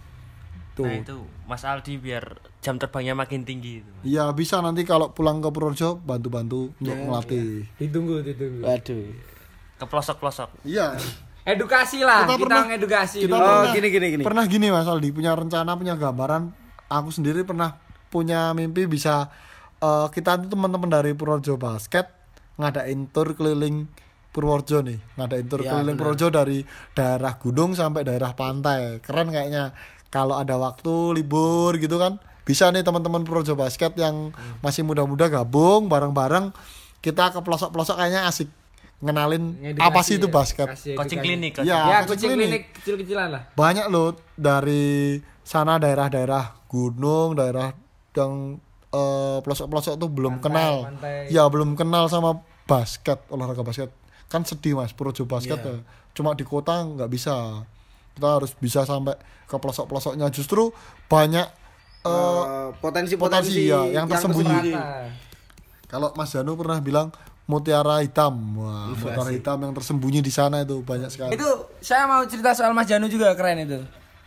Tuh. Nah itu Mas Aldi biar jam terbangnya makin tinggi itu. Iya, bisa nanti kalau pulang ke Purworejo bantu-bantu untuk melatih. Ditunggu, ditunggu. Waduh. Ke pelosok-pelosok. Iya. Edukasi lah, Kita kita, pernah- ngedukasi kita dulu. Oh, pernah- gini gini gini. Pernah gini Mas Aldi, punya rencana, punya gambaran. Aku sendiri pernah punya mimpi bisa uh, kita itu teman-teman dari Purworejo Basket ngadain tur keliling Purworejo nih, ngadain tur Ya, keliling bener. Purworejo dari daerah gunung sampai daerah pantai. Keren kayaknya. Kalau ada waktu libur gitu kan, bisa nih teman-teman Purworejo Basket yang masih muda-muda gabung bareng-bareng, kita ke pelosok-pelosok kayaknya asik ngenalin Ngedukasi apa sih itu ya, basket. kasih Coaching edukasi. klinik. Iya. Ya, coaching kucing klinik. klinik kecil-kecilan lah. Banyak loh dari sana daerah-daerah gunung, daerah yang eh, pelosok-pelosok tuh belum Pantai, kenal. pantai. Ya, belum kenal sama basket, olahraga basket. Kan sedih Mas, Purworejo Basket Iya. ya. Cuma di kota nggak bisa. Kita harus bisa sampai ke pelosok-pelosoknya. Justru banyak eh, Eh, potensi-potensi potensi, ya, yang tersembunyi. Rata. kalau Mas Janu pernah bilang mutiara hitam. Wah, mutiara hitam yang tersembunyi di sana itu banyak sekali. Itu saya mau cerita soal Mas Janu juga, keren itu.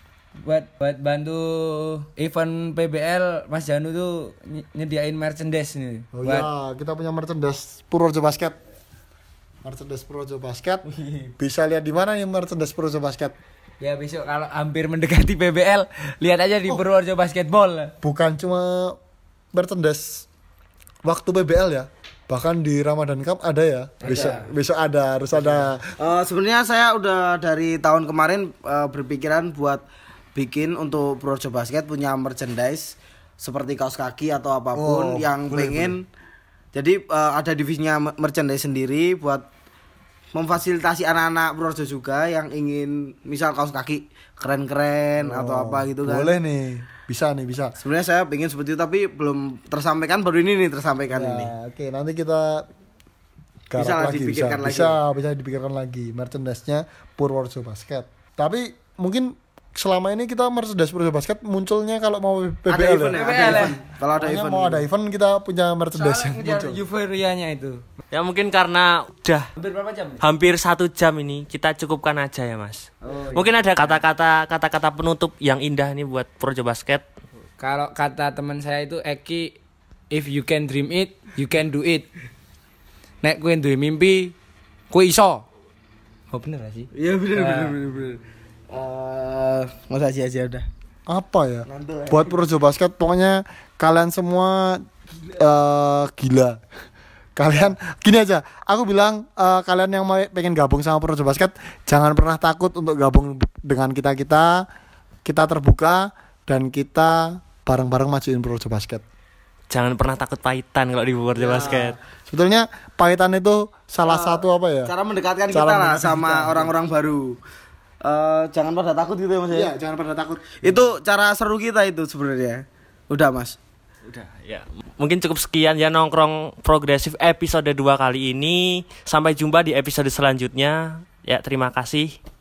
Buat buat bantu event P B L, Mas Janu tuh ny- nyediain merchandise nih. Oh buat iya, kita punya merchandise Purworejo Basket. Merchandise Purworejo Basket. Bisa lihat di mana nih merchandise Purworejo Basket? ya besok kalau hampir mendekati P B L, lihat aja di Purworejo Basketball. Bukan cuma merchandise waktu P B L ya. Bahkan di Ramadan Cup ada ya. Besok besok ada, harus ada. Eh, sebenarnya saya udah dari tahun kemarin eh, berpikiran buat bikin untuk Purworejo Basket punya merchandise seperti kaos kaki atau apapun Oh, yang boleh, pengen. Jadi eh, ada divisinya me- merchandise sendiri buat memfasilitasi anak-anak Purworejo juga yang ingin misal kaos kaki keren-keren atau apa gitu kan. Boleh nih. Bisa nih, bisa. Sebenarnya saya pengen seperti itu tapi belum tersampaikan, baru ini nih tersampaikan ini. Ya, oke, nanti kita garap Bisa lah lagi, bisa, dipikirkan lagi. bisa, bisa dipikirkan lagi merchandise-nya Purworejo Basket. Tapi mungkin selama ini kita merchandise Purworejo Basket munculnya kalau mau P B L Ada ya. event ya, P B L ada ya. event. Kalau ada Pokoknya event. mau ada event kita punya merchandise Soalnya yang ngejar muncul. euforianya itu. Ya mungkin karena udah Hampir berapa jam? nih? hampir satu jam ini kita cukupkan aja ya Mas. Oh, Mungkin ada kata-kata kata-kata penutup yang indah nih buat Purworejo Basket. Kalau kata teman saya itu Eki, if you can dream it, you can do it. Nek kowe duwe mimpi, kowe iso. Oh bener gak sih? Iya benar benar benar benar. Eh, nggak usah aja udah. Apa ya? Buat Purworejo Basket pokoknya kalian semua eh, gila. Kalian gini aja, aku bilang eh, kalian yang mau pengen gabung sama Purworejo Basket jangan pernah takut untuk gabung dengan kita-kita. Kita terbuka dan kita bareng-bareng majuin Purworejo Basket. Jangan pernah takut pahitan kalau di Purworejo Basket. Sebetulnya pahitan itu salah satu apa ya? Cara mendekatkan Cara kita lah mendekatkan sama kita. orang-orang baru. Eh, jangan pada takut gitu ya Mas ya. Iya, jangan pernah takut. Itu cara seru kita itu sebenarnya. Udah Mas. Udah ya. Mungkin cukup sekian ya nongkrong progresif episode dua kali ini. Sampai jumpa di episode selanjutnya. Ya, terima kasih.